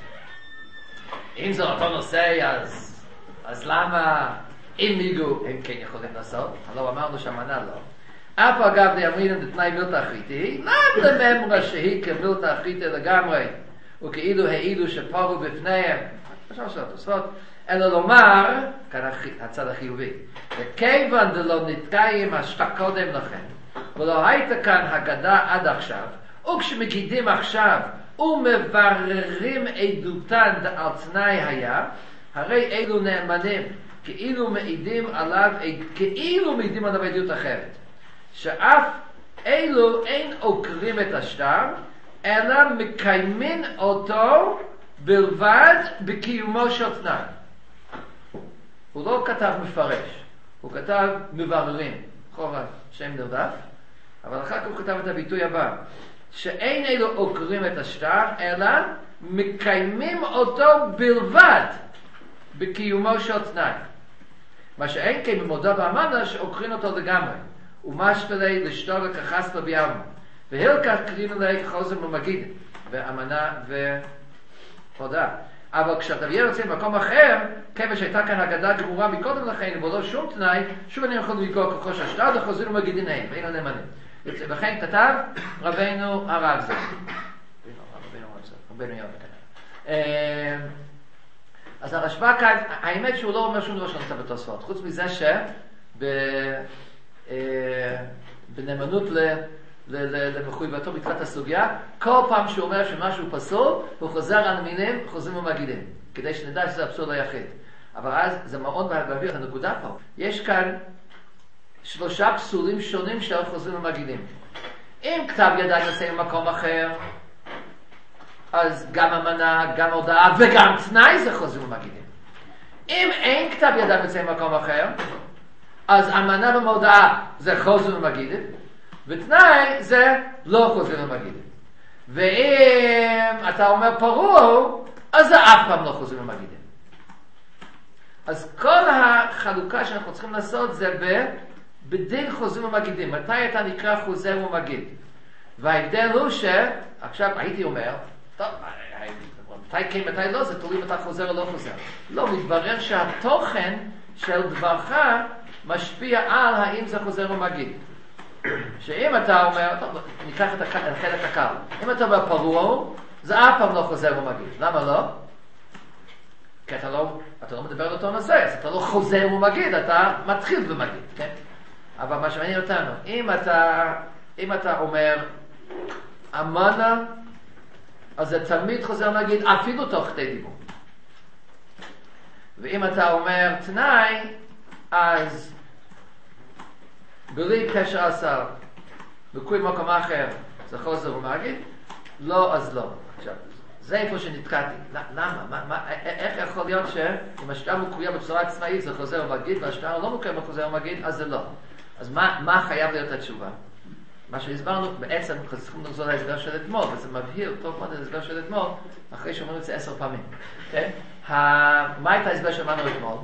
אם זה אותו נושא, אז למה אם מיגו הם כן יכולים לעשות? הלא אמרנו שהמנה לא. אף אגב דאמרינן דתנאי מילתא אחריתי, לא לממרה שהיא כמילתא אחריתי לגמרי, וכאילו העידו שפרעו בפניהם, עכשיו של התוספות, אלא לומר, כאן הצד החיובי, וכיוון דלא נתקיים השתק קודם לכן, ולא הייתה כאן הגדה עד עכשיו, וכשמגידים עכשיו ומבררים עדותן על תנאי היה, הרי אלו נאמנים, כאילו מעידים עליו עדות אחרת, שאף אלו אין עוקרים את השטר, אלא מקיימים אותו בלבד בקיומו של תנאי. הוא לא כתב מפרש, הוא כתב מבררים, חובה שם נרדף, אבל אחר כך הוא כתב את הביטוי הבא, שאין אלו עוקרים את השטר, אלא מקיימים אותו בלבד בקיומו של תנאי. מה שאין כן במודע באמנה שעוקרים אותו לגמרי, ומשתלי לשתור וכחס לביארנו, והילקח קרינו לה כחוזם ומגיד, באמנה והודעה. אבל כשאתה יוצא במקום אחר, כיוון שהייתה כאן הגדה גמורה מקודם לכן, ולא שום תנאי, שוב אני יכול לקרוא כחוש השטר, וחוזרים ומגידיניהם, ואין הנאמנים. וכן כתב רבינו הרב זה. רבינו יום כתב. אז הרשב"א כאן, האמת שהוא לא אומר שום דבר שנמצא בתוספות, חוץ מזה בנאמנות למחויבתו בתחילת הסוגיה, כל פעם שהוא אומר שמשהו פסול, הוא חוזר על המילים, חוזרים ומגידים, כדי שנדע שזה הפסול היחיד. אבל אז זה מאוד להביא את הנקודה פה. יש כאן 3 פסולים שונים של חוזרים ומגידים. אם כתב ידיים יוצא ממקום אחר, אז גם אמנה, גם הודעה וגם תנאי זה חוזרים ומגידים. אם אין כתב ידיים יוצא ממקום אחר, אז אמנה ומודעה זה חוזרים ומגידים, ותנאי זה לא חוזרים ומגידים. ואם אתה אומר פרעה, אז זה אף פעם לא חוזרים ומגידים. אז כל החלוקה שאנחנו צריכים לעשות זה בדין חוזרים ומגידים. מתי אתה נקרא חוזר ומגיד? וההבדל הוא עכשיו הייתי אומר, טוב, מתי כן, מתי לא, זה תלוי מתי חוזר או לא חוזר. לא, מתברר שהתוכן של דברך משפיע על האם זה חוזר ומגיד. שאם אתה אומר, טוב, ניקח את החלק הקל. אם אתה אומר פרעה, זה אף פעם לא חוזר ומגיד. למה לא? כי אתה לא מדבר על אותו נושא, אז אתה לא חוזר ומגיד, אתה מתחיל ומגיד, כן? אבל מה שמעניין אותנו, אם אתה אומר אמנה אז זה תמיד חוזר להגיד אפילו תוך כדי דיבור. ואם אתה אומר תנאי, אז בלי פשר עשר, בכל מקום אחר, זה חוזר ומגיד, לא, אז לא. עכשיו, זה איפה שנתקעתי. למה? איך יכול להיות שאם השטר מקוים בצורה עצמאית זה חוזר ומגיד, והשטר לא מקוים בחוזר ומגיד, אז זה לא. אז מה חייב להיות התשובה? מה שהסברנו, בעצם צריכים לחזור להסבר של אתמול, וזה מבהיר טוב מאוד להסבר של אתמול, אחרי שאומרים את זה 10 פעמים. מה הייתה ההסבר שאמרנו אתמול?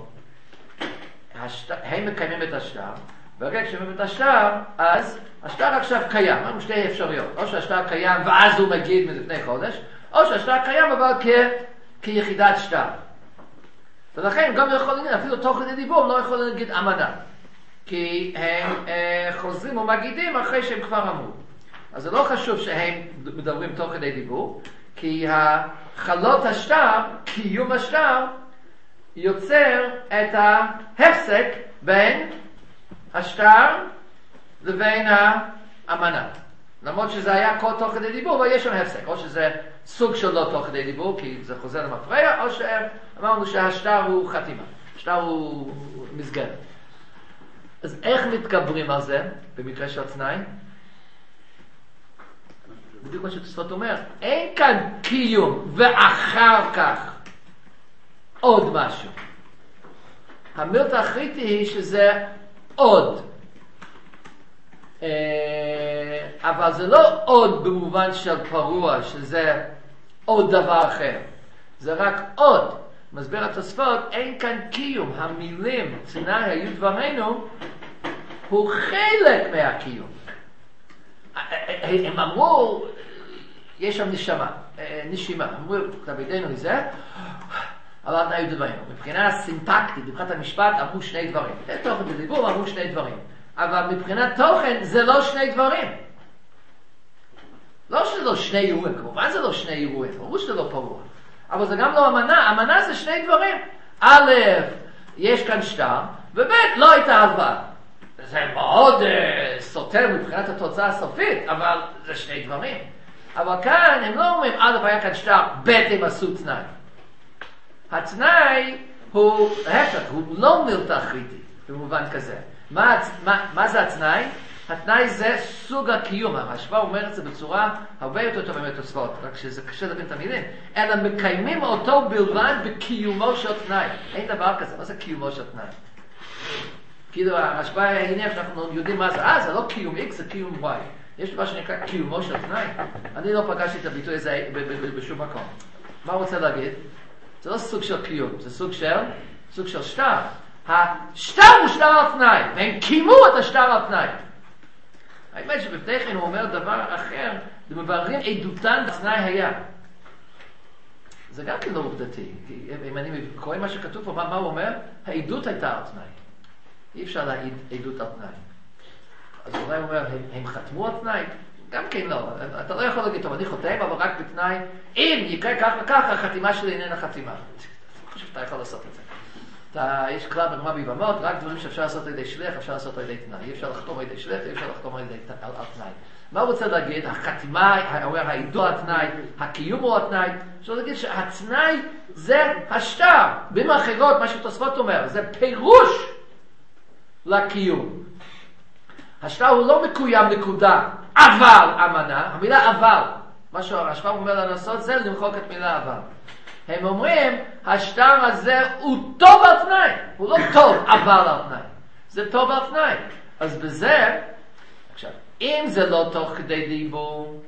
הם מקיימים את השטר, ברגע כשמקיימים את השטר, אז השטר עכשיו קיים. אמרנו שתי אפשרויות. או שהשטר קיים ואז הוא מגיד מלפני חודש, או שהשטר קיים אבל כיחידת שטר. ולכן גם לא יכול להגיד, אפילו תוך כדי דיבור, לא יכול להגיד אמנה. כי הם חוזרים ומגידים אחרי שהם כבר אמרו. אז זה לא חשוב שהם מדברים תוך כדי דיבור, כי חלות השטר, קיום השטר, יוצר את ההפסק בין השטר לבין האמנה. למרות שזה היה כל תוך כדי דיבור, אבל יש שם הפסק. או שזה סוג של לא תוך כדי דיבור, כי זה חוזר למפרע, או שאמרנו שהשטר הוא חתימה. השטר הוא מסגרת. אז איך מתגברים על זה במקרה של תנאי? בדיוק מה שתוספות אומר, אין כאן קיום ואחר כך עוד משהו. המילת האחריתי היא שזה עוד. אבל זה לא עוד במובן של פרוע, שזה עוד דבר אחר. זה רק עוד. מסביר התוספות, אין כאן קיום. המילים, תנאי היו דברנו, הוא חלק מהקיום. הם אמרו, יש שם נשימה. אמרו, תבידנו מזה, אבל תנאי היו דברנו. מבחינה סינטקטית, מבחינת המשפט, אמרו שני דברים. תוכן בדיבור אמרו שני דברים. אבל מבחינת תוכן, זה לא שני דברים. לא שזה לא שני אירועים, כמובן זה לא שני אירועים, אמרו שזה לא פרוע. אבל זה גם לא אמנה, אמנה זה שני דברים. א', יש כאן שטר, וב', לא הייתה הלוואה. זה מאוד סותר מבחינת התוצאה הסופית, אבל זה שני דברים. אבל כאן הם לא אומרים, א', היה כאן שטר, ב', הם עשו תנאי. התנאי הוא, ההפך, הוא לא מילתא אחריתית, במובן כזה. מה זה התנאי? התנאי זה סוג הקיום. הרשב"א אומר את זה בצורה הרבה יותר טובה מהתוספות, רק שזה קשה להבין את המילים. אלא מקיימים אותו בלבד בקיומו של תנאי. אין דבר כזה. מה זה קיומו של תנאי? כאילו הרשב"א הניח שאנחנו יודעים מה זה. זה לא קיום X, זה קיום Y. יש דבר שנקרא קיומו של תנאי. אני לא פגשתי את הביטוי הזה בשום מקום. מה הוא רוצה להגיד? זה לא סוג של קיום, זה סוג של שטר. השטר הוא שטר על תנאי, והם קימו את השטר על תנאי. האמת שבפני כן הוא אומר דבר אחר, ומבררים עדותן בתנאי היה. זה גם כן לא עובדתי, כי אם אני קורא מה שכתוב פה, מה הוא אומר? העדות הייתה על תנאי. אי אפשר להעיד עדות על תנאי. אז אולי הוא אומר, הם חתמו על תנאי? גם כן לא. אתה לא יכול להגיד, טוב, אני חותם, אבל רק בתנאי, אם יקרה כך וכך, החתימה שלי איננה חתימה. אני חושב שאתה יכול לעשות את זה. יש כלל בגמרא ביבמות, רק דברים שאפשר לעשות על ידי שליח, אפשר לעשות על ידי תנאי. אי אפשר לחתום על ידי שליח, אי אפשר לחתום על תנאי. מה הוא רוצה להגיד? החתימה, העידו התנאי, הקיום הוא התנאי. אפשר להגיד שהתנאי זה השטר. במילים אחרות, מה שתוספות אומר, זה פירוש לקיום. השטר הוא לא מקוים נקודה, אבל אמנה, המילה אבל. מה שהרשב"א אומר לנו לעשות זה למחוק את מילה אבל. הם אומרים, השטר הזה הוא טוב על תנאי. הוא לא טוב, אבל על תנאי. זה טוב על תנאי. אז בזה, עכשיו, אם זה לא תוך כדי דיבור,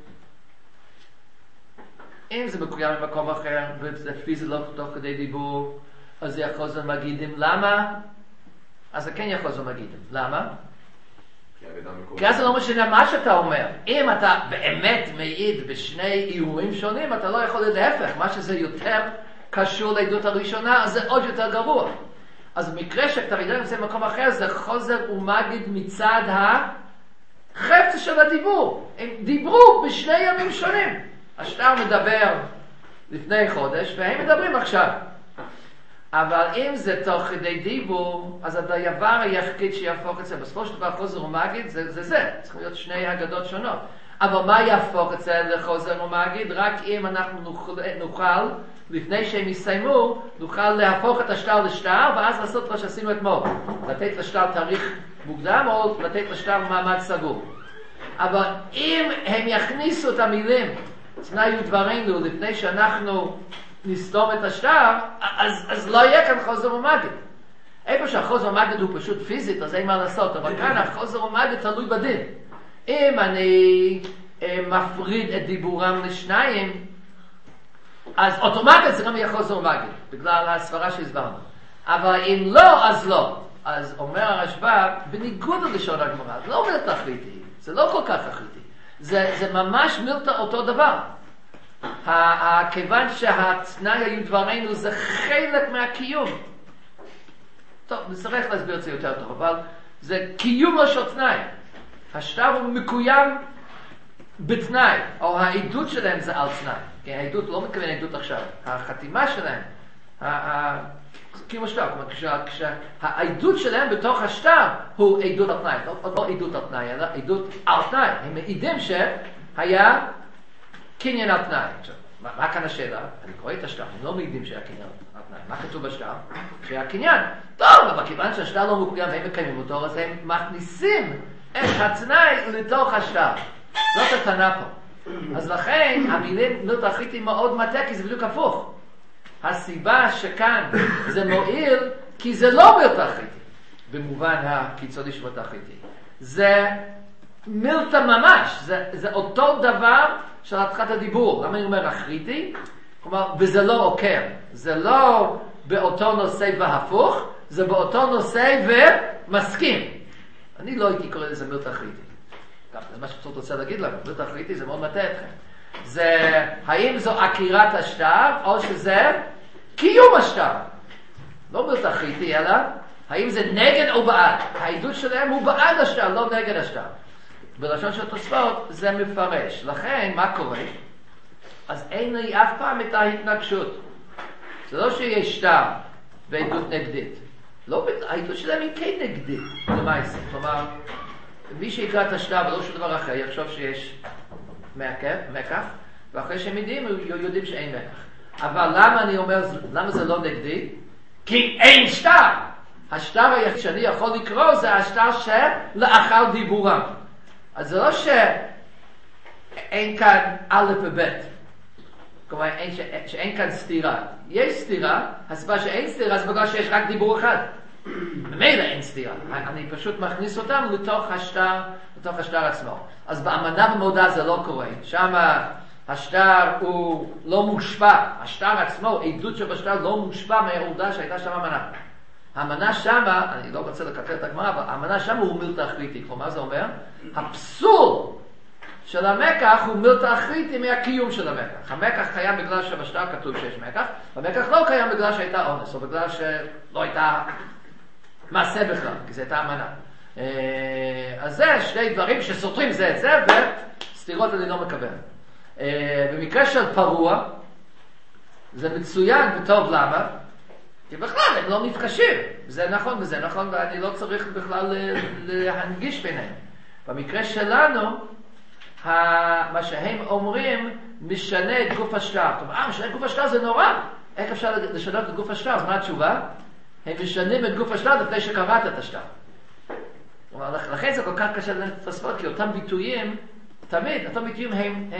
אם זה מקוים במקום אחר, ולפי זה לא תוך כדי דיבור, אז זה יכול להיות מגידים. למה? אז זה כן יכול להיות מגידים. למה? כי אז זה לא משנה מה שאתה אומר. אם אתה באמת מעיד בשני אירועים שונים, אתה לא יכול להפך. מה שזה יותר קשור לעדות הראשונה, אז זה עוד יותר גרוע. אז במקרה שאתה יודע אם זה במקום אחר, זה חוזר ומגיד מצד החפץ של הדיבור. הם דיברו בשני ימים שונים. השטר מדבר לפני חודש, והם מדברים עכשיו. אבל אם זה תוך כדי דיבור, אז הדבר היחיד שיהפוך את זה, בסופו של דבר חוזר ומגיד, זה. צריכים להיות שני אגדות שונות. אבל מה יהפוך את זה לחוזר ומגיד? רק אם אנחנו נוכל, לפני שהם יסיימו, נוכל להפוך את השטר לשטר, ואז לעשות מה שעשינו אתמול. לתת לשטר תאריך מוקדם, או לתת לשטר מעמד סגור. אבל אם הם יכניסו את המילים, תנאי דברנו, לפני שאנחנו נסתום את השטר, אז לא יהיה כאן חוזר ומגיד. איפה שהחוזר ומגיד הוא פשוט פיזית, אז אין מה לעשות, אבל כאן החוזר ומגיד תלוי בדין. אם אני מפריד את דיבורם לשניים, אז אוטומטית זה גם יהיה חוזר ומגיד, בגלל הסברה שהסברנו. אבל אם לא, אז לא. אז אומר הרשב"א, בניגוד ללשון הגמרא, זה לא מילתא תכליתי, זה לא כל כך תכליתי. זה ממש מילתא אותו דבר. כיוון שהתנאי היו דברנו זה חלק מהקיום. טוב, נצטרך להסביר את זה יותר טוב, אבל זה קיומו של תנאי. השטר הוא מקוים בתנאי, או העדות שלהם זה על תנאי. כי העדות לא מתכוון עדות עכשיו. החתימה שלהם, קיום השטר, כלומר, כשהעדות שלהם בתוך השטר הוא עדות על תנאי. לא עדות על תנאי, אלא עדות על תנאי. הם מעידים שהיה קניין על תנאי. מה כאן השאלה? אני קורא את השטר, הם לא מעידים שהיה קניין על תנאי. מה כתוב בשטר? שהיה קניין. טוב, אבל כיוון שהשטר לא מקוים והם מקיימים אותו, אז הם מכניסים את התנאי לתוך השטר. זאת הטענה פה. אז לכן המילים מילתא תכליתי מאוד מטעה, כי זה בדיוק הפוך. הסיבה שכאן זה מועיל, כי זה לא מילתא תכליתי, במובן הקיצוני של מילתא תכליתי. זה מילתא ממש, זה אותו דבר של התחלת הדיבור. למה אני אומר אחריתי? כלומר, וזה לא עוקר. זה לא באותו נושא והפוך, זה באותו נושא ומסכים. אני לא הייתי קורא לזה מילתא תכליתי. זה מה שקצת רוצה להגיד לנו, מילתא תכליתי זה מאוד מטעה אתכם. זה, האם זו עקירת השטר, או שזה קיום השטר? לא מילתא תכליתי, אלא האם זה נגד או בעד? העדות שלהם הוא בעד השטר, לא נגד השטר. בלשון של תוספות זה מפרש. לכן, מה קורה? אז אין לי אף פעם את ההתנגשות. זה לא שיש שטר ועדות נגדית. לא, העדות שלהם היא כן נגדית, למעשה. כלומר, מי שיקרא את השטר ולא שום דבר אחר, יחשוב שיש מקח, ואחרי שהם יודעים שאין מקח. אבל למה אני אומר, למה זה לא נגדי? כי אין שטר! השטר היחיד שאני יכול לקרוא זה השטר שלאחר דיבורם. אז זה לא שאין כאן א' וב', כלומר שאין כאן סתירה. יש סתירה, הסיבה שאין סתירה זה בגלל שיש רק דיבור אחד. ממילא אין סתירה. אני פשוט מכניס אותם לתוך השטר עצמו. אז באמנה במודע זה לא קורה. שם השטר הוא לא מושפע. השטר עצמו, עדות שבשטר לא מושפע מהעובדה שהייתה שם אמנה. האמנה שמה, אני לא רוצה לקטר את הגמרא, אבל האמנה שמה הוא מילתא תכליתי. כלומר, זה אומר, הפסול של המקח הוא מילתא תכליתי מהקיום של המקח. המקח קיים בגלל שבשטר כתוב שיש מקח, והמקח לא קיים בגלל שהייתה אונס, או בגלל שלא הייתה מעשה בכלל, כי זה הייתה אמנה. אז זה שני דברים שסותרים זה את זה, וסתירות אני לא מקבל. במקרה של פרוע, זה מצוין וטוב, למה? כי בכלל הם לא נפגשים. זה נכון וזה נכון, ואני לא צריך בכלל להנגיש ביניהם. במקרה שלנו, מה שהם אומרים, משנה את גוף השטר. זאת אומרת, משנה את גוף השטר זה נורא. איך אפשר לשנות את גוף השטר? אז מה התשובה? הם משנים את גוף השטר לפני שקראת את השטר. לכן זה כל כך קשה לתוספות, כי אותם ביטויים, תמיד, אותם ביטויים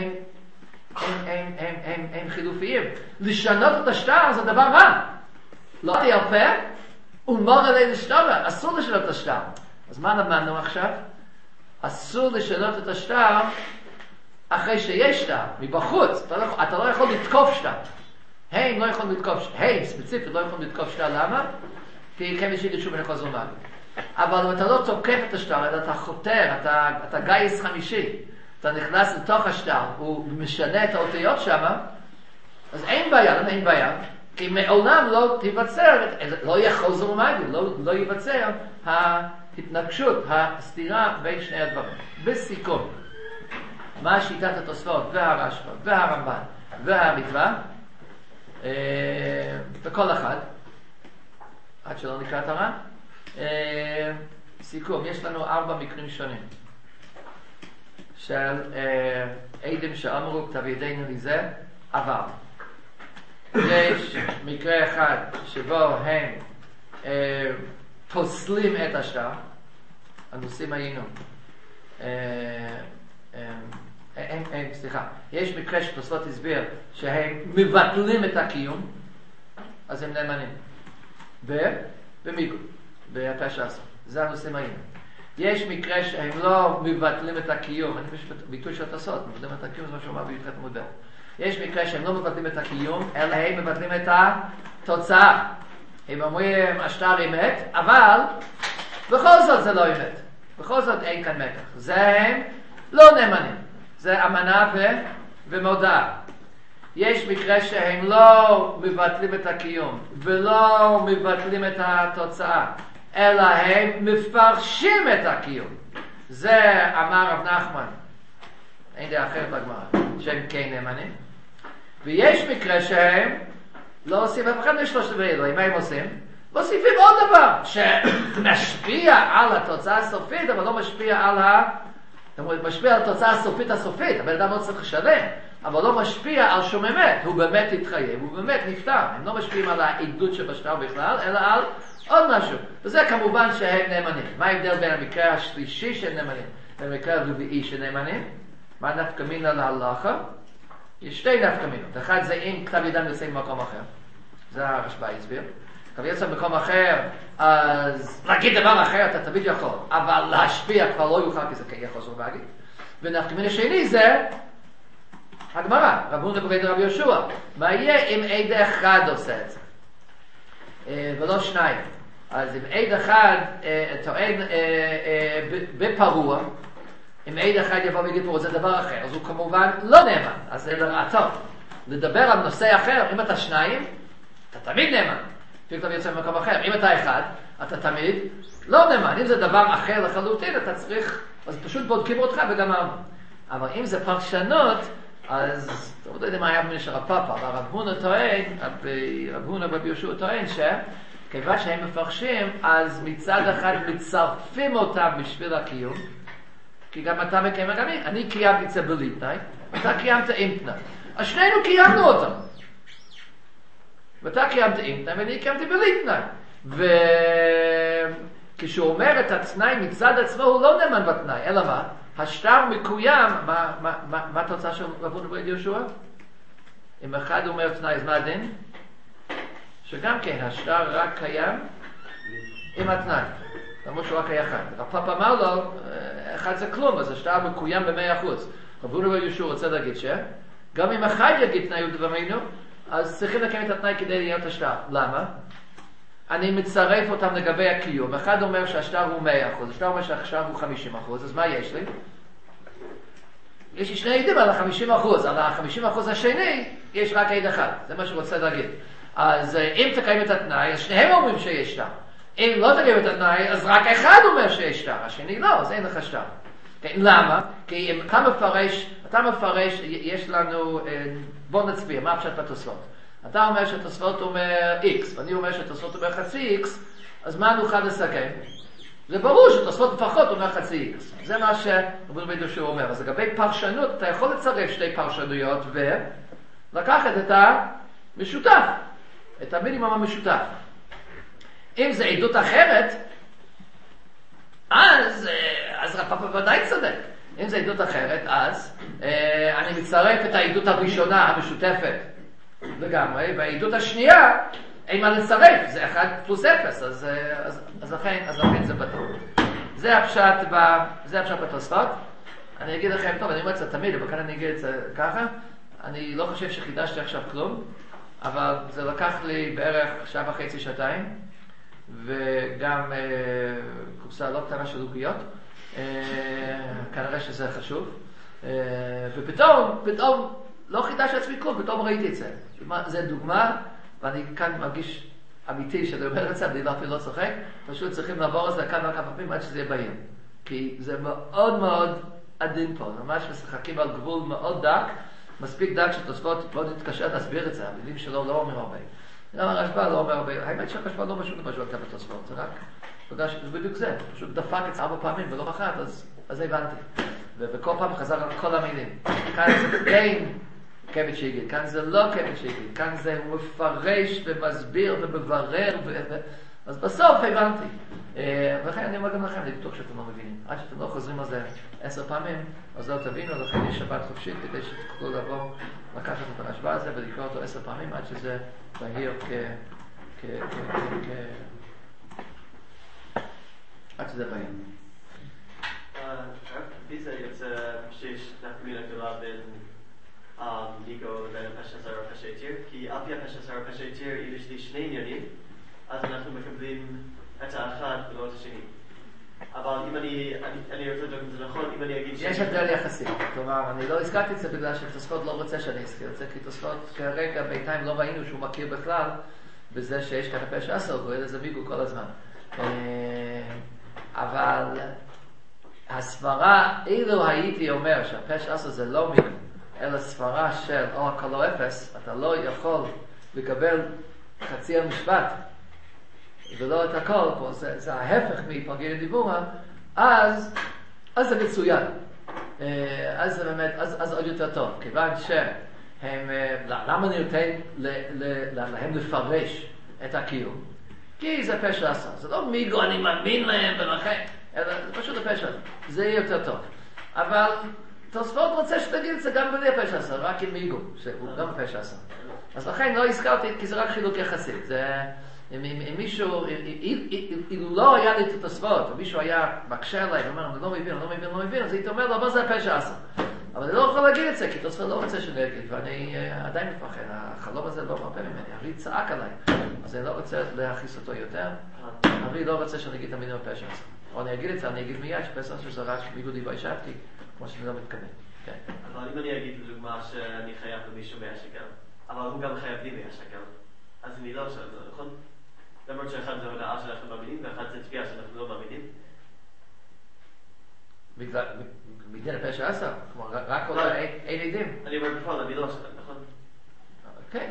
הם חילופיים. לשנות את השטר זה דבר רע. לא תירפה, ומור עלי לשטר, אסור לשנות את השטר. אז מה למדנו עכשיו? אסור לשנות את השטר אחרי שיש שטר, מבחוץ. אתה לא יכול לתקוף שטר. הם לא יכולים לתקוף שטר. הם ספציפית לא יכולים לתקוף שטר, למה? כי כן יש שוב בנכון זומן. אבל אם אתה לא תוקף את השטר, אלא אתה חותר, אתה גייס חמישי, אתה נכנס לתוך השטר, הוא משנה את האותיות שם, אז אין בעיה. למה אין בעיה? כי מעולם לא תיווצר, לא יהיה חוזר ומגיד, לא ייווצר ההתנגשות, הסתירה בין שני הדברים. בסיכום, מה שיטת התוספות והרשב"א והרמב"ן והריטב"א, בכל אחד, עד שלא נקרא את הר"ן, סיכום, יש לנו 4 מקרים שונים של עדים שאמרו כתב ידינו לזה, אבל יש מקרה אחד שבו הם פוסלים את השטר, הנושאים היינו סליחה, יש מקרה שתוספות הסביר שהם מבטלים את הקיום, אז הם נאמנים במיגוד, בפשע עשו, זה הנושאים היינו. יש מקרה שהם לא מבטלים את הקיום, אני חושב ביטוי של תוספות, מבטלים את הקיום זה מה שאומר בי"ח עמוד ב'. יש מקרה שהם לא מבטלים את הקיום, אלא הם מבטלים את התוצאה. הם אומרים השטר אמת, אבל בכל זאת זה לא אמת. בכל זאת אין כאן מתח. זה הם לא נאמנים. זה אמנה ומודעה. יש מקרה שהם לא מבטלים את הקיום ולא מבטלים את התוצאה, אלא הם מפרשים את הקיום. זה אמר רב נחמן, אין דעה אחרת בגמרא, שהם כן נאמנים. ויש מקרה שהם לא עושים אף אחד משלושת ואלוהים. מה הם עושים? מוסיפים עוד דבר שמשפיע על התוצאה הסופית, אבל לא משפיע משפיע על התוצאה הסופית. הבן אדם לא צריך לשלם, אבל לא משפיע על שום אמת. הוא באמת התחייב, הוא באמת נפטר. הם לא משפיעים על העדות שבשטר בכלל, אלא על עוד משהו. וזה כמובן שהם נאמנים. מה ההבדל בין המקרה השלישי שהם נאמנים למקרה הרביעי שנאמנים? מה נפקא מינה להלכה? יש שתי נפקא מינות. אחד זה אם כתב ידם יוצא במקום אחר. זה הרשב"א הסביר. כתב יוצא במקום אחר, אז להגיד דבר אחר אתה תמיד יכול, אבל להשפיע כבר לא יוכל, כי זה כן יכול זו להגיד. ונפקא מינה שני זה הגמרא, רב הונא בבית רבי יהושע. מה יהיה אם עד אחד עושה את זה? ולא שניים. אז אם עד אחד טוען בפרוע, אם עד אחד יבוא ויגיד פה, זה דבר אחר, אז הוא כמובן לא נאמן, אז זה לרעתו. לדבר על נושא אחר, אם אתה שניים, אתה תמיד נאמן. אפילו אתה יוצא במקום אחר. אם אתה אחד, אתה תמיד לא נאמן. אם זה דבר אחר לחלוטין, אתה צריך, אז פשוט בודקים אותך וגמרנו. אבל אם זה פרשנות, אז אתה לא יודע מה היה במשך הפאפה, אבל רב הונא טוען, רב הונא רבי יהושע טוען שכיוון שהם מפרשים, אז מצד אחד מצרפים אותם בשביל הקיום, כי גם אתה מקיים גם אני קיימתי את זה בלי תנאי, אתה קיימת עם תנאי. אז שנינו קיימנו אותם. ואתה קיימת עם תנאי ואני קיימתי בלי תנאי. וכשהוא אומר את התנאי מצד עצמו הוא לא נאמן בתנאי, אלא מה? השטר מקוים, מה התוצאה של רב הונא בן יהושע? אם אחד אומר תנאי, אז מה הדין? שגם כן, השטר רק קיים עם התנאי. למרות שהוא רק היה אחד. הפאפ אמר לו, אחד זה כלום, אז השטר מקוים ב100%. רב הונא בן יהושע רוצה להגיד גם אם אחד יגיד תנאי ודברינו, אז צריכים לקיים את התנאי כדי להיות השטר. למה? אני מצרף אותם לגבי הקיום. אחד אומר שהשטר הוא 100%, השטר אומר שהשטר הוא 50%, אז מה יש לי? יש לי שני עדים על ה-50%, על ה-50% השני יש רק עד אחד, זה מה שהוא רוצה להגיד. אז אם תקיים את התנאי, אז שניהם אומרים שיש שטר. אם לא תקיים את התנאי, אז רק אחד אומר שיש שטר, השני לא, אז אין לך שטר. למה? כי אם אתה מפרש, יש לנו, בוא נצביע, מה פשט בתוספות? אתה אומר שהתוספות אומר X, ואני אומר שהתוספות אומר חצי X, אז מה נוכל לסכם? זה ברור שהתוספות לפחות אומר חצי X. זה מה שרב הונא בן יהושע אומר. אז לגבי פרשנות, אתה יכול לצרף שתי פרשנויות ולקחת את המשותף, את המינימום המשותף. אם זה עדות אחרת, אז רב ודאי צודק. אם זה עדות אחרת, אז אני מצרף את העדות הראשונה המשותפת לגמרי, והעדות השנייה אין מה לצרף, זה 1 + 0, אז לכן זה בטוח. זה הפשט בתוספות. אני אגיד לכם, טוב, אני אומר את זה תמיד, אבל כאן אני אגיד את זה ככה. אני לא חושב שחידשתי עכשיו כלום, אבל זה לקח לי בערך 1.5 שעתיים, וגם קופסה לא קטנה של עוגיות. כנראה שזה חשוב. ופתאום לא חידשתי עצמי כלום, פתאום ראיתי את זה. זה דוגמה, ואני כאן מרגיש אמיתי שאני אומר את זה, אני אפילו לא צוחק, פשוט צריכים לעבור את זה כמה פעמים עד שזה יהיה בהיר. כי זה מאוד מאוד עדין פה, ממש משחקים על גבול מאוד דק, מספיק דק שתוספות לא נתקשר להסביר את זה, המילים שלו לא אומר הרבה. גם הרשב"א לא אומר הרבה, האמת שהרשב"א לא משהו למשהו על כמה תוספות, זה רק, זה בדיוק זה, פשוט דפק את זה 4 פעמים ולא אחת, אז הבנתי. ובכל פעם חזר על כל המילים. כאן זה כן כבד שהגיד, כאן זה לא כבד שהגיד, כאן זה הוא מפרש ומסביר ומברר אז בסוף הבנתי. ולכן אני אומר גם לכם, אני בטוח שאתם לא מבינים. עד שאתם לא חוזרים על זה 10 פעמים, אז לא תבינו, לכן יש שבת חופשית כדי שתוכלו לבוא, לקחת את הרשב"א הזה ולקרוא אותו 10 פעמים עד שזה בהיר עד שזה בהיר. wie זה יוצא שיש נפקמינה גדולה בין מיגו לבין הפשע זר ופשע יתיר? כי על פי הפשע זר ופשע יתיר יש לי שני עניינים, אז אנחנו מקבלים את האחד ולא את השני. אבל אם אני רוצה לבדוק אם זה נכון, אם אני אגיד יש הבדל יחסי. כלומר, אני לא הזכרתי את זה בגלל שתוספות לא רוצה שאני אזכיר את זה, כי תוספות כרגע בינתיים לא ראינו שהוא מכיר בכלל בזה שיש כאן הפשע 10, והוא יהיה לזה מיגו כל הזמן. אבל הסברה, אילו הייתי אומר שהפשע 10 זה לא מיגו, אלא סברה של או הכל או אפס, אתה לא יכול לקבל חצי המשפט ולא את הכל, פה זה ההפך מפרגיר דיבורה, אז זה מצוין. אז זה באמת, אז עוד יותר טוב, כיוון שהם, למה אני נותן להם לפרש את הקיום? כי זה פשע 10, זה לא מיגו אני מאמין להם ולכן, אלא זה פשוט הפשע, זה יהיה יותר טוב. אבל תוספות רוצה שתגיד את זה גם בלי הפשע 10, רק עם מיגו, שהוא גם הפשע 10. אז לכן לא הזכרתי, כי זה רק חילוק יחסי. אם מישהו, אילו לא היה לי את התוספות, או מישהו היה מקשה עליי ואומר, אני לא מבין, אז הייתי אומר לו, מה זה הפשע 10? אבל אני לא יכול להגיד את זה, כי תוספות לא רוצה שאני אגיד, ואני עדיין מפחד, החלום הזה לא מרפא ממני, הרי צעק עליי, אז אני לא רוצה להכניס אותו יותר, הרי לא רוצה שאני אגיד את המילים הפשע 10. או אני אגיד את זה, אני אגיד מיד שפשע 10 זה רק מיגודי וישבתי, כמו שאני לא מתכוון. אבל אם אני אגיד לדוגמה שאני חייב למישהו 100 שקל, אבל הוא גם חייב לי 100 שקל, אז אני לא עושה את זה, נכון? למרות שאחד זה הודעה שאנחנו מאמינים, ואחד זה תביעה שאנחנו לא מאמינים. בגלל הפשע 10? כלומר, רק עוד אין עדים. אני אומר בפועל, אני לא עושה את זה, נכון? כן,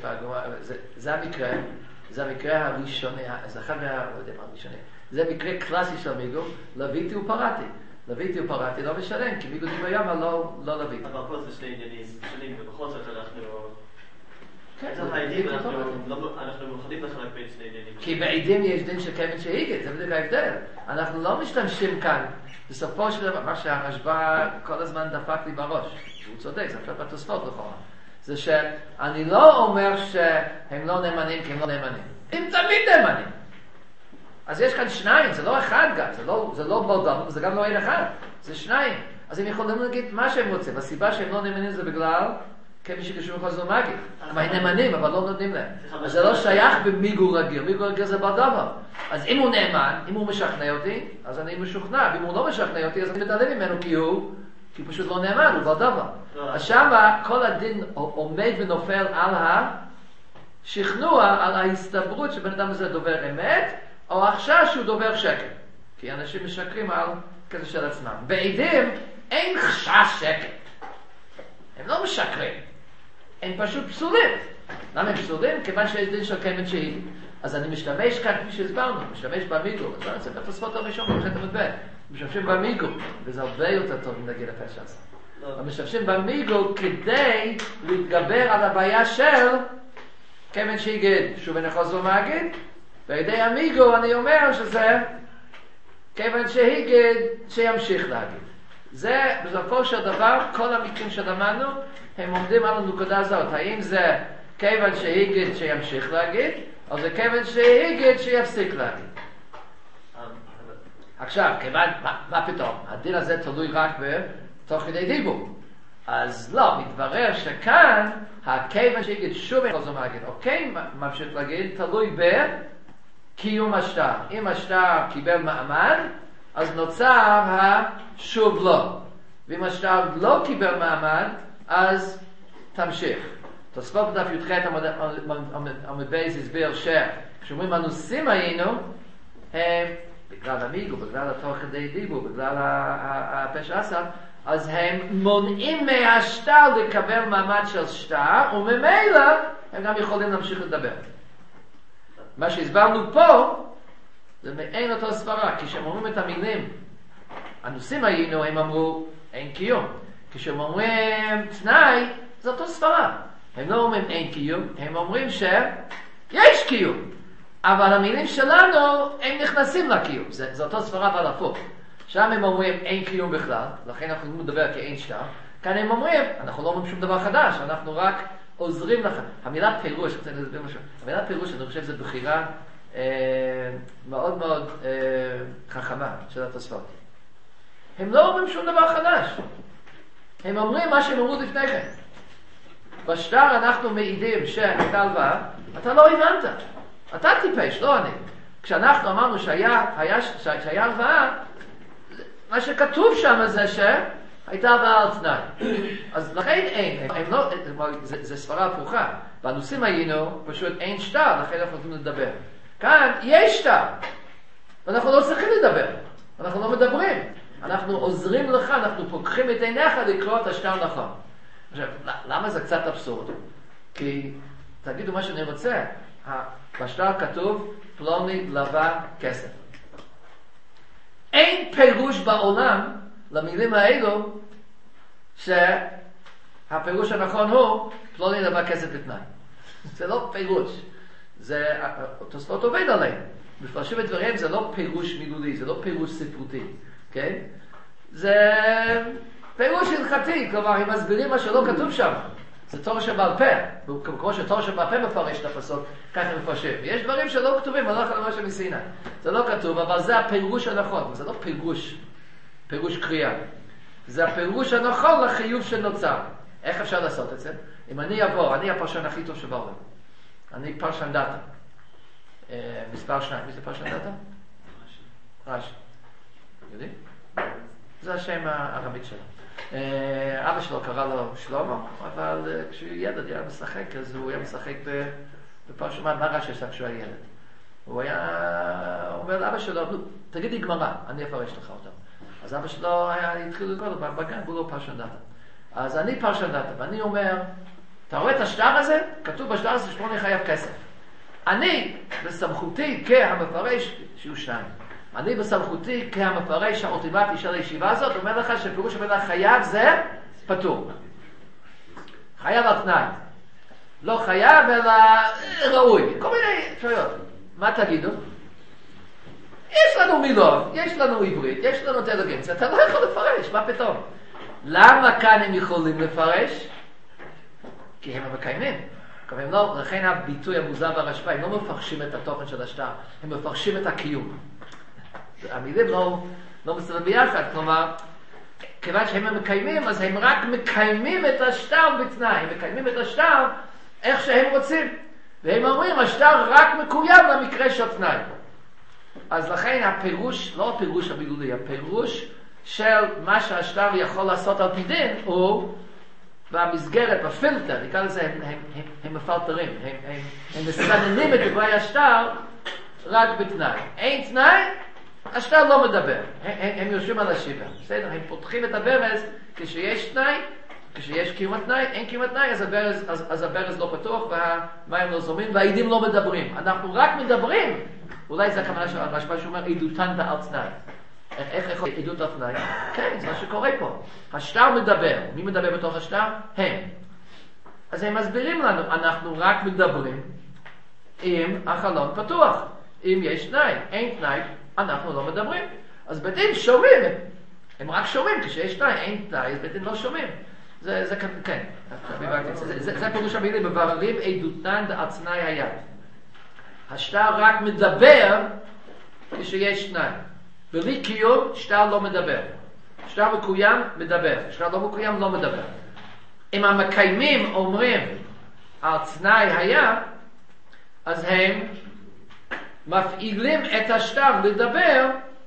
זה המקרה הראשוני, זה אחד מהראשוני. זה מקרה קלאסי של מיגו, לוויתי ופרעתי, לא משלם, כי מיגו דיבר לא לוויתי. אבל פה זה שני עניינים שונים, ובכל זאת אנחנו... את העדים אנחנו מוכנים לחלק בין שני עניינים. כי בעדים יש דין של כבד שהיגד, זה בדיוק ההבדל. אנחנו לא משתמשים כאן, בסופו של דבר, מה שהרשב"א כל הזמן דפק לי בראש, הוא צודק, זה אפשר בתוספות לכאורה. זה שאני לא אומר שהם לא נאמנים כי הם לא נאמנים. הם תמיד נאמנים. אז יש כאן שניים, זה לא אחד גם, זה לא בודד, זה גם לא אין אחד, זה שניים. אז הם יכולים להגיד מה שהם רוצים. הסיבה שהם לא נאמנים זה בגלל כמי שקשור לכל זו מגיד. הם נאמנים, אבל לא נותנים להם. אז זה לא שייך במיגו רגיל, מיגו רגיל זה בדבר. אז אם הוא נאמן, אם הוא משכנע אותי, אז אני משוכנע. ואם הוא לא משכנע אותי, אז אני מתעלם ממנו כי הוא פשוט לא נאמן, הוא בדבר. אז שמה כל הדין עומד ונופל על השכנוע, על ההסתברות שבן אדם הזה דובר אמת, או החשש שהוא דובר שקר. כי אנשים משקרים על כזה של עצמם. בעדים אין חשש שקר. הם לא משקרים. הם פשוט פסולים. למה הם פסולים? כיוון שיש דין של כבד שהיגד. אז אני משתמש כאן, כפי שהסברנו, משתמש במיגו. אז לא נצטרך לתוספות הראשון במחלקת המטבע. משתמשים במיגו, וזה הרבה יותר טוב אם נגיד הפשע הזה. משתמשים במיגו כדי להתגבר על הבעיה של כבד שהיגד, שהוא בנחוז ומגיד, ועל המיגו אני אומר שזה כיוון שהיגד שימשיך להגיד. זה בסופו של דבר, כל המקרים שלמדנו, הם עומדים על הנקודה הזאת. האם זה כיוון שהיגד שימשיך להגיד, או זה כיוון שהיגד שיפסיק להגיד. עכשיו, כיוון, מה פתאום? הדין הזה תלוי רק בתוך כדי דיבור. אז לא, מתברר שכאן, הכיוון שהיגד שוב אין חוזר להגיד, או כן ממשיך להגיד, תלוי קיום השטר. אם השטר קיבל מעמד, אז נוצר השוב לא. ואם השטר לא קיבל מעמד, אז תמשיך. תוספות בדף י"ח עמוד בייס הסביר שכשאומרים הנושאים היינו, הם בגלל המיגו, בגלל התוך כדי דיבור, בגלל הפשע 10, אז הם מונעים מהשטר לקבל מעמד של שטר, וממילא הם גם יכולים להמשיך לדבר. מה שהסברנו פה, זה מעין אותו סברה, כי כשהם אומרים את המילים, הנושאים היינו, הם אמרו, אין קיום. כשהם אומרים תנאי, זה אותו סברה. הם לא אומרים אין קיום, הם אומרים שיש קיום. אבל המילים שלנו, הם נכנסים לקיום. זה אותו סברה אבל הפוך. שם הם אומרים אין קיום בכלל, לכן אנחנו מדבר כאין שטר. כאן הם אומרים, אנחנו לא אומרים שום דבר חדש, אנחנו רק עוזרים לך. המילה פירוש, המילה פירוש, אני חושב, זו בחירה מאוד מאוד חכמה של התוספות. הם לא אומרים שום דבר חדש. הם אומרים מה שהם אמרו לפני כן. בשטר אנחנו מעידים שהייתה הלוואה, אתה לא הבנת. אתה טיפש, לא אני. כשאנחנו אמרנו שהיה הלוואה, מה שכתוב שם זה שהייתה הלוואה על תנאי. אז לכן אין, זה סברה הפוכה. בנושאים היינו, פשוט אין שטר, לכן אנחנו יכולים לדבר. כאן יש שטר, ואנחנו לא צריכים לדבר. אנחנו לא מדברים. אנחנו עוזרים לך, אנחנו פוקחים את עיניך לקרוא את השטר נכון. עכשיו, למה זה קצת אבסורד? כי, תגידו מה שאני רוצה, בשטר כתוב, פלוני לווה כסף. אין פירוש בעולם למילים האלו שהפירוש הנכון הוא פלוני לווה כסף בתנאי. זה לא פירוש. תוספות עובד עליהם. מפרשים את דבריהם זה לא פירוש מילולי, זה לא פירוש ספרותי. כן? זה פירוש הלכתי, כלומר, הם מסבירים מה שלא כתוב שם. זה תורה שבעל פה, כמו שתורה שבעל פה מפרש את הפסוק, ככה הם מפרשים. יש דברים שלא כתובים, אני לא יכול לומר שמסיני. זה לא כתוב, אבל זה הפירוש הנכון. זה לא פירוש קריאה. זה הפירוש הנכון לחיוב שנוצר. איך אפשר לעשות את זה? אם אני אבוא, אני הפרשן הכי טוב שבעולם. אני פרשן דאטה. מספר 2. מי זה פרשן דאטה? רש"י. יודעים? זה השם הארמית שלו. אבא שלו קרא לו שלמה, אבל כשהוא ילד היה משחק, אז הוא היה משחק בפרשמה, מה רש"י עשה כשהוא היה ילד? הוא היה אומר לאבא שלו, תגיד לי גמרא, אני אפרש לך אותם. אז אבא שלו התחיל לקרוא בגן, והוא לא פרשן דאטה. אז אני פרשן דאטה, ואני אומר, אתה רואה את השטר הזה? כתוב בשטר הזה שפלוני חייב כסף. אני, בסמכותי כהמפרש, שיהיו 2. אני בסמכותי כהמפרש האולטימטי של הישיבה הזאת, אומר לך שפירוש המילה חייב זה פטור. חייב על תנאי. לא חייב אלא ראוי. כל מיני אפשרויות. מה תגידו? יש לנו מילון, יש לנו עברית, יש לנו אינטליגנציה, אתה לא יכול לפרש, מה פתאום? למה כאן הם יכולים לפרש? כי הם המקיימים. לא, לכן הביטוי המוזר והרשפה, הם לא מפרשים את התוכן של השטר, הם מפרשים את הקיום. המילים לא מסתובבים ביחד, כלומר, כיוון שהם המקיימים, אז הם רק מקיימים את השטר בתנאי, הם מקיימים את השטר איך שהם רוצים. והם אומרים, השטר רק מקוים למקרה של תנאי. אז לכן הפירוש, לא הפירוש המילולי, הפירוש של מה שהשטר יכול לעשות על פי דין, הוא במסגרת, בפילטר, נקרא לזה, הם מפלטרים, הם מסננים את דברי השטר רק בתנאי. אין תנאי, השטר לא מדבר, הם יושבים על השיבה, בסדר? הם פותחים את הברז כשיש תנאי, כשיש קיום התנאי, אין קיום התנאי, אז הברז לא פתוח והמים לא זורמים והעדים לא מדברים. אנחנו רק מדברים, אולי זה הכוונה של הרשב"א שאומר עדותן על תנאי. איך יכול עדות על תנאי? כן, זה מה שקורה פה. השטר מדבר. מי מדבר בתוך השטר? הם. אז הם מסבירים לנו, אנחנו רק מדברים אם החלון פתוח. אם יש תנאי, אין תנאי, אנחנו לא מדברים. אז בדין שומעים, הם רק שומעים כשיש תנאי, אין תנאי, אז בדין לא שומעים. זה כן, זה פירוש המילים, מבררים עדותן על תנאי היד. השטר רק מדבר כשיש תנאי. בלי קיום, שטר לא מדבר. שטר מקוים, מדבר. שטר לא מקוים, לא מדבר. אם המקיימים אומרים על תנאי היה, אז הם מפעילים את השטר לדבר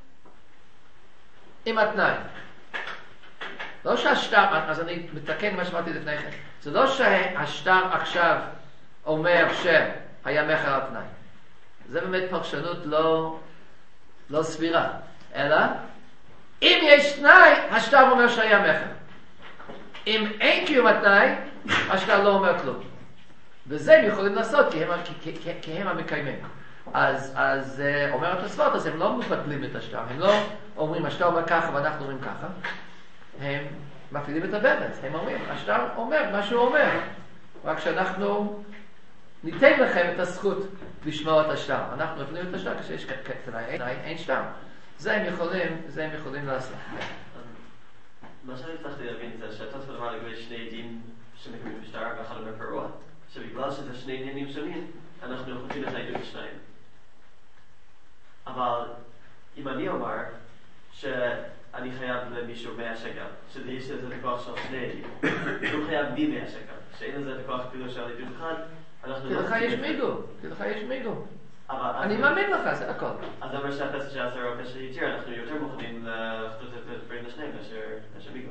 עם התנאי. לא שהשטר, אז אני מתקן מה שאמרתי לפני כן. זה לא שהשטר עכשיו אומר שהיה מכר על תנאי. זה באמת פרשנות לא סבירה. אלא, אם יש תנאי, השטר אומר שהיה מכר. אם אין קיום התנאי, השטר לא אומר כלום. וזה הם יכולים לעשות, כי הם המקיימים. אז אומר התוספות, אז הם לא מבטלים את השטר. הם לא אומרים, השטר אומר ככה ואנחנו אומרים ככה. הם מפעילים את הברץ, הם אומרים, השטר אומר מה שהוא אומר, רק שאנחנו ניתן לכם את הזכות לשמוע את השטר. אנחנו מפעילים את השטר כשיש אין שטר. זה הם יכולים לעשות. מה שאני הצלחתי להבין זה שהתוספות אמר לגבי שני עדים שמקבלים בשטר ואחד אומר פרוע, שבגלל שזה שני עניינים שונים, אנחנו חושבים את העדות השניים. אבל אם אני אומר שאני חייב למישהו 100 שקל, שיש לזה לקוח של שני עדים, הוא חייב בי 100 שקל, שאין לזה לקוח אפילו של עדות אחד, אנחנו לא... כי לך יש מיגו. אני אני מאמין לך, זה הכל. אז זה אומר שהפסק של 10 או פסק היתיר, אנחנו יותר מוכנים לחטות את הדברים לשניהם מאשר מיגו.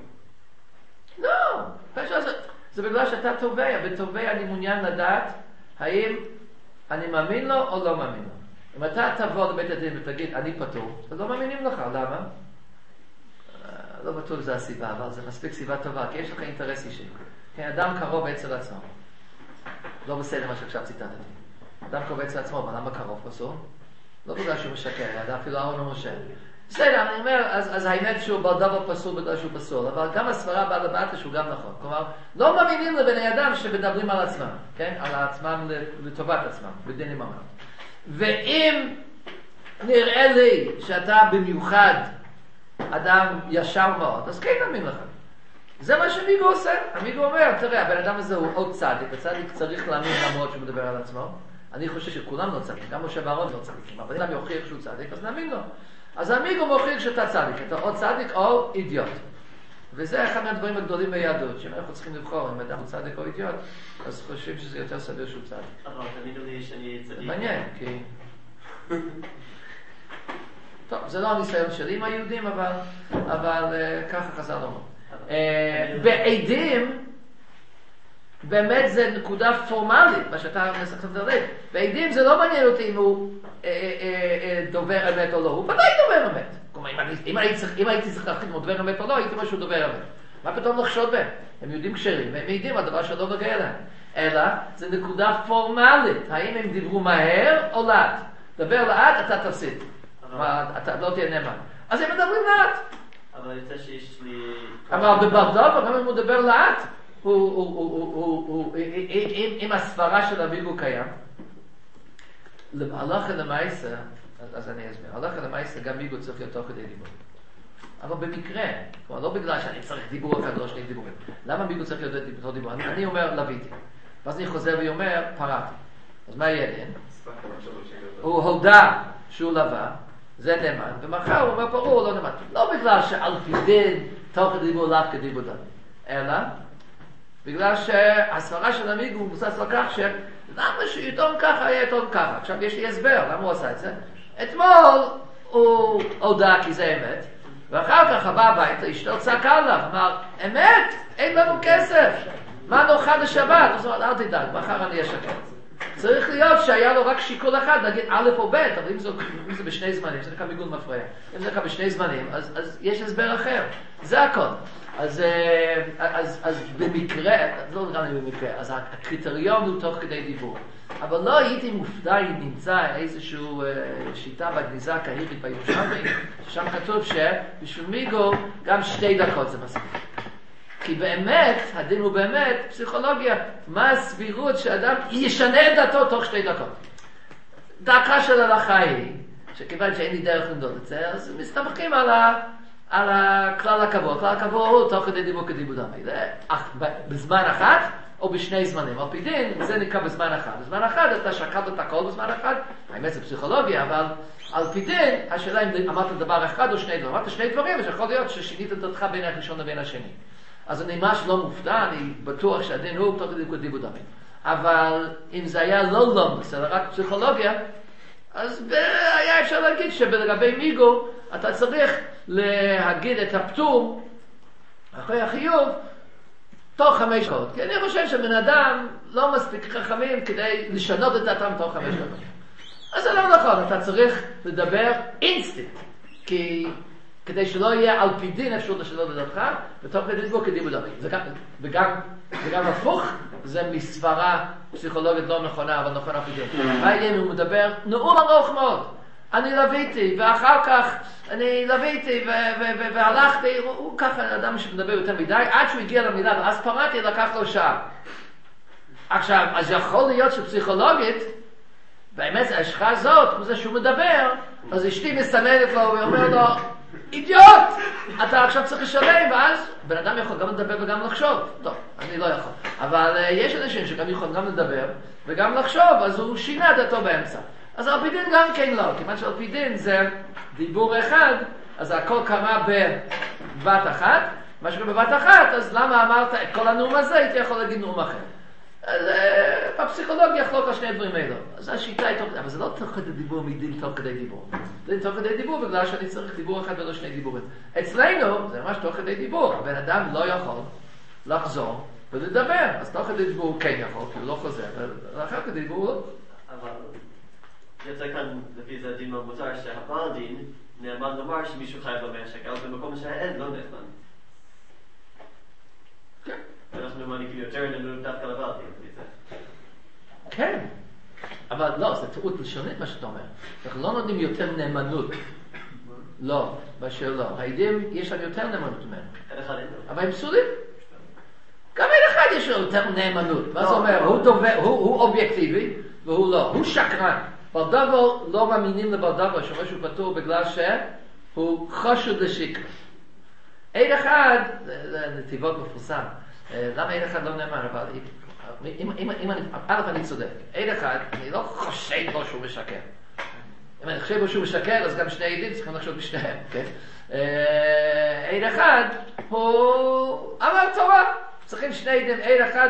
לא, זה בגלל שאתה תובע, בתובע אני מעוניין לדעת האם אני מאמין לו או לא מאמין לו. אם אתה תבוא לבית הדין ותגיד אני פטור, אז לא מאמינים לך, למה? לא בטוח זה הסיבה, אבל זה מספיק סיבה טובה, כי יש לך אינטרס אישי. כי אדם קרוב אצל עצמו. לא בסדר מה שעכשיו ציטטתי. אדם קרוב אצל עצמו, אבל למה קרוב פסול? לא בגלל שהוא משקר, אפילו אהרון ומשה. בסדר, אני אומר, אז האמת שהוא דבר פסול בגלל שהוא פסול, אבל גם הסברה באה למטה שהוא גם נכון. כלומר, לא מאמינים לבני אדם שמדברים על עצמם, כן? על עצמם לטובת עצמם, בדינים ממש. ואם נראה לי שאתה במיוחד אדם ישר מאוד, אז כן נאמין לך. זה מה שמיגו עושה. המיגו אומר, תראה, הבן אדם הזה הוא עוד צדיק, הצדיק צריך להאמין למרות שהוא מדבר על עצמו. אני חושב שכולם לא צדיק, גם משה ואהרון לא צדיקים, אבל אם אדם יוכיח שהוא צדיק, אז נאמין לו. אז המיגו מוכיח שאתה צדיק, אתה או צדיק או אידיוט. וזה אחד מהדברים הגדולים ביהדות, שאם אנחנו צריכים לבחור אם אדם הוא צדיק או אידיוט, אז חושבים שזה יותר סביר שהוא צדיק. אבל תאמינו לי שאני צדיק. זה מעניין, כי... טוב, זה לא הניסיון שלי עם היהודים, אבל ככה חזר לומר. בעדים, באמת זה נקודה פורמלית, מה שאתה מסכת לדעת. בעדים זה לא מעניין אותי אם הוא דובר אמת או לא, הוא ודאי דובר אמת. כלומר, אם הייתי צריך להחליט אם הוא דובר אמת או לא, הייתי אומר שהוא דובר אמת. מה פתאום לחשוד בהם? הם יהודים כשרים, והם מעידים על דבר שלא נוגע להם. אלא, זה נקודה פורמלית. האם הם דיברו מהר או לאט? דבר לאט, אתה תפסיד. אתה לא תהיה נאמן. אז הם מדברים לאט. אבל יוצא שיש לי... אבל בברדובה, גם אם הוא מדבר לאט, אם הסברה של המיגו קיים, הלכה למעשה, אז אני אסביר, הלכה למעשה גם מיגו צריך להיות תוך כדי דיבור. אבל במקרה, כלומר לא בגלל שאני צריך דיבור אחד או שני דיבורים. למה מיגו צריך להיות תוך דיבור? אני אומר לביתי, ואז אני חוזר ואומר פרעתי. אז מה יהיה דין? הוא הודע שהוא לבא, זה נאמן, ומחר הוא אומר פרוע, הוא לא נאמן. לא בגלל שעל פי דין תוך כדי דיבור לאו כדי דיבור דין, אלא בגלל שהסברה של המיגו הוא מבוסס על כך למה שיתום ככה יהיה יתום ככה. עכשיו יש לי הסבר, למה הוא עשה את זה? אתמול הוא הודע כי זה אמת, ואחר כך בא הביתה, אשתו צעקה עליו, אמר, אמת? אין לנו כסף, מה נאכל לשבת? אז הוא אמר, אל תדאג, מחר אני אשקר. צריך להיות שהיה לו רק שיקול אחד, להגיד א' או ב', אבל אם זה בשני זמנים, זה נקרא מיגון מפריע. אם זה נקרא בשני זמנים, אז יש הסבר אחר. זה הכל. אז במקרה, לא נראה לי במקרה, אז הקריטריון הוא תוך כדי דיבור. אבל לא הייתי מופתע אם נמצא איזושהי שיטה בגניזה קהירית בירושלמי, ששם כתוב שבשביל מיגו גם 2 דקות זה מספיק. כי באמת, הדין הוא באמת פסיכולוגיה, מה הסבירות שאדם ישנה את דעתו תוך 2 דקות. דעתך של הלכה היא, שכיוון שאין לי דרך למדוד את זה, אז מסתמכים על הכלל הקבוע. הכלל הקבוע הוא תוך כדי דיבור כדיבור דמי. בזמן אחד או בשני זמנים. על פי דין, זה נקרא בזמן אחד. בזמן אחד אתה שקלת את הכל בזמן אחד, האמת זה פסיכולוגיה, אבל על פי דין, השאלה אם אמרת דבר אחד או 2 דברים. אמרת 2 דברים, ושיכול להיות ששינית את דעתך בין הראשון לבין השני. אז אני ממש לא מופתע, אני בטוח שהדין הוא תוך כדי דיבור דמי. אבל אם זה היה לא לומדס, אלא רק פסיכולוגיה, אז היה אפשר להגיד שבלגבי מיגו אתה צריך להגיד את הפטור אחרי החיוב תוך 5 דקות. כי אני חושב שבן אדם לא מספיק חכמים כדי לשנות את דעתם תוך 5 דקות. אז זה לא נכון, אתה צריך לדבר אינסטינקט, כדי שלא יהיה על פי דין אפשרות לשנות את דעתך, ותוך כדי דיבור כדיבור דמי. וגם הפוך, זה מסברה פסיכולוגית לא נכונה, אבל נכונה על פי דין. מה יהיה אם הוא מדבר נאום ארוך מאוד, אני לוויתי, ואחר כך אני לוויתי והלכתי, הוא ככה אדם שמדבר יותר מדי, עד שהוא הגיע למילה, ואז פרעתי, לקח לו שעה. עכשיו, אז יכול להיות שפסיכולוגית, באמת השכה הזאת, כמו זה שהוא מדבר, אז אשתי מסננת לו ואומר לו, אידיוט! אתה עכשיו צריך לשלם, ואז בן אדם יכול גם לדבר וגם לחשוב. טוב, אני לא יכול. אבל יש אנשים שגם יכולים גם לדבר וגם לחשוב, אז הוא שינה דעתו באמצע. אז על פי דין גם כן לא, כיוון שעל פי דין זה דיבור אחד, אז הכל קרה בבת אחת, מה שקורה בבת אחת, אז למה אמרת את כל הנאום הזה, הייתי יכול להגיד נאום אחר. אז בפסיכולוגיה יחלוק על שני דברים האלו. אז השיטה היא אבל זה לא תוך כדי דיבור מדין תוך כדי דיבור. זה תוך כדי דיבור בגלל שאני צריך דיבור אחד ולא שני דיבורים. אצלנו זה ממש תוך כדי דיבור. הבן אדם לא יכול לחזור ולדבר. אז תוך כדי דיבור הוא כן יכול, כי הוא לא חוזר. ואחר כדי דיבור לא. אבל יצא כאן לפי זה דין מוצר שהבעל דין נאמן לומר שמישהו חייב לו 100 שקל במקום שהאין לא נאמן. כן. אנחנו מעניקים יותר נאמנות דווקא לבעל דין. כן. אבל לא, זה טעות לשונית מה שאתה אומר. אנחנו לא נותנים יותר נאמנות. לא, באשר לא. העדים יש להם יותר נאמנות ממנו. אבל הם פסולים. גם אין אחד יש לו יותר נאמנות. מה זה אומר? הוא אובייקטיבי והוא לא. הוא שקרן. ברדבר לא מאמינים לברדבר שאומר שהוא פטור בגלל שהוא חשוד לשקר. עד אחד, זה נתיבות מפורסם. למה עד אחד לא נאמן? אבל אני צודק. עד אחד, אני לא חושד בו שהוא משקר. אם אני חושב בו שהוא משקר, אז גם שני עדים צריכים לחשוב בשניהם, כן? עד אחד, הוא אמר תורה. צריכים שני עדים. עד אחד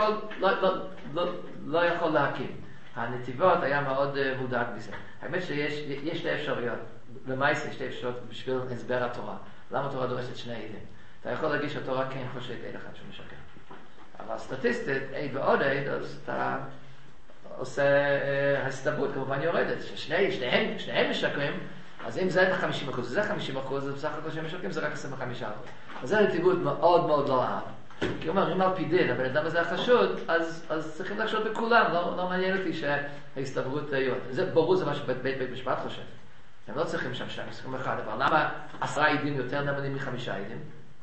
לא יכול להקים. הנתיבות היה מאוד מודאג מזה. האמת שיש שתי אפשרויות. למעשה שתי אפשרויות בשביל הסבר התורה. למה התורה דורשת שני עדים? אתה יכול להגיד שהתורה כן חושד עד אחד שהוא משקר. אבל סטטיסטית, עד ועוד עד, אז אתה עושה הסתברות, כמובן יורדת. שניהם משקרים, אז אם זה 50%, זה 50%, אז בסך הכל שהם משקרים, זה רק 25%. אז זו נתיבות מאוד מאוד לא אהב. כי הוא אומר, אם על פי דין, הבן אדם הזה החשוד, אז צריכים לחשוד בכולם, לא מעניין אותי שההסתברות יורד. זה ברור, זה מה שבית משפט חושב. הם לא צריכים שם 21, אבל למה 10 עדים יותר נאמנים מ5 עדים?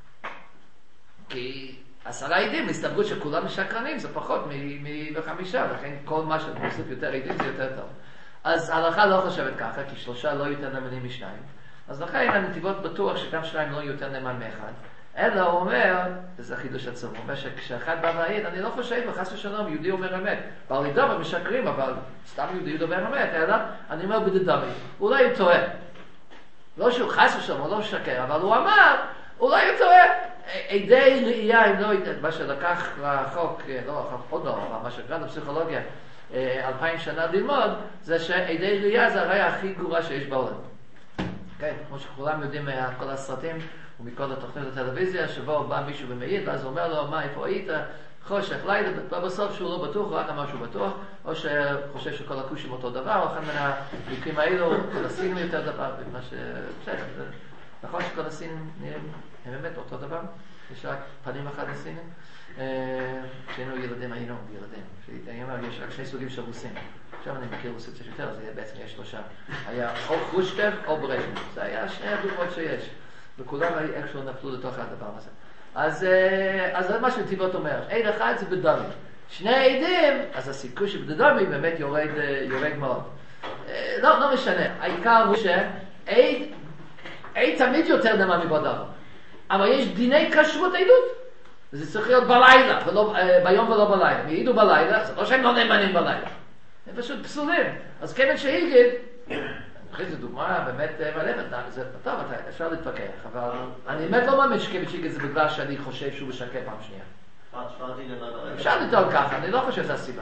כי 10 עדים, הסתברות שכולם משקרנים, זה פחות מ5, לכן כל מה שמוסיף יותר עדים זה יותר טוב. אז ההלכה לא חושבת ככה, כי 3 לא יותר נאמנים מ2. אז לכן הנתיבות בטוח שגם 2 לא יותר נאמן מ1. אלא הוא אומר, וזה חידוש עצום, הוא אומר שכשאחד בא להעיד, אני לא חושב, וחס ושלום, יהודי אומר אמת. בעל ידבר משקרים, אבל סתם יהודי דובר אמת, אלא אני אומר בדדמי, אולי הוא טועה. לא שהוא חס ושלום, הוא לא משקר, אבל הוא אמר, אולי הוא טועה. עדי ראייה, אם לא יודעת, מה שלקח לחוק, עוד לא, אבל מה שקרא לפסיכולוגיה, 2000 שנה ללמוד, זה שעדי ראייה זה הראייה הכי גרועה שיש בעולם. כן, כמו שכולם יודעים מכל הסרטים, ומכל התוכנית הטלוויזיה, שבו בא מישהו ומעיד, ואז הוא אומר לו, מה, איפה היית? חושך, לילה, ובסוף שהוא לא בטוח, הוא רק אמר שהוא בטוח, או שחושב שכל הכושים אותו דבר, או אחד מן המקרים האלו, כל הסינים יותר דבר, במה בסדר, נכון שכל הסינים הם באמת אותו דבר? יש רק פנים אחד לסינים? כשהיינו ילדים, היינו ילדים. אני אומר, יש רק 2 סוגים של רוסים. עכשיו אני מכיר רוסים קצת יותר, אז בעצם יש 3. היה או חרושצ'ב או ברז'נייב. זה היה 2 הדוגמאות שיש. וכולם איכשהו נפלו לתוך הדבר הזה. אז זה מה שנתיבות אומר. עד אחד זה בדמי. 2 עדים, אז הסיכוי שבדמי באמת יורד מאוד. לא משנה. העיקר הוא שעד תמיד יותר נאמן מבדבר. אבל יש דיני כשרות עדות. וזה צריך להיות בלילה, ביום ולא בלילה. הם יעידו בלילה, זה לא שהם לא נאמנים בלילה. הם פשוט פסולים. אז כיוון שהיגד, אחרי זו דוגמה באמת מלאמת, זה טוב, אפשר להתפקח, אבל אני באמת לא מאמין שכיוון שהיגד זה בגלל שאני חושב שהוא משקר פעם שנייה. אפשר לטעון ככה, אני לא חושב שזו הסיבה.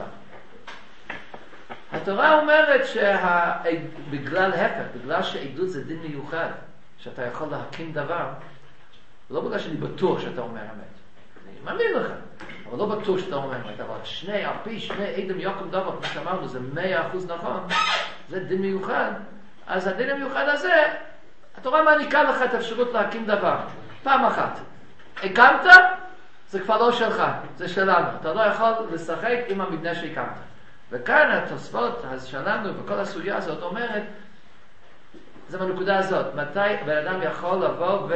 התורה אומרת שבגלל הפך, בגלל שעדות זה דין מיוחד, שאתה יכול להקים דבר, לא בגלל שאני בטוח שאתה אומר אמת. אני מאמין לך, אבל לא בטוח שאתה אומר אמת. אבל על פי 2 עדים יוקם דבר, כמו שאמרנו, זה 100% נכון, זה דין מיוחד. אז הדין המיוחד הזה, התורה מעניקה לך את האפשרות להקים דבר. פעם אחת. הקמת, זה כבר לא שלך, זה שלנו. אתה לא יכול לשחק עם המבנה שהקמת. וכאן התוספות שלנו, וכל הסוגיה הזאת אומרת, זה בנקודה הזאת. מתי בן אדם יכול לבוא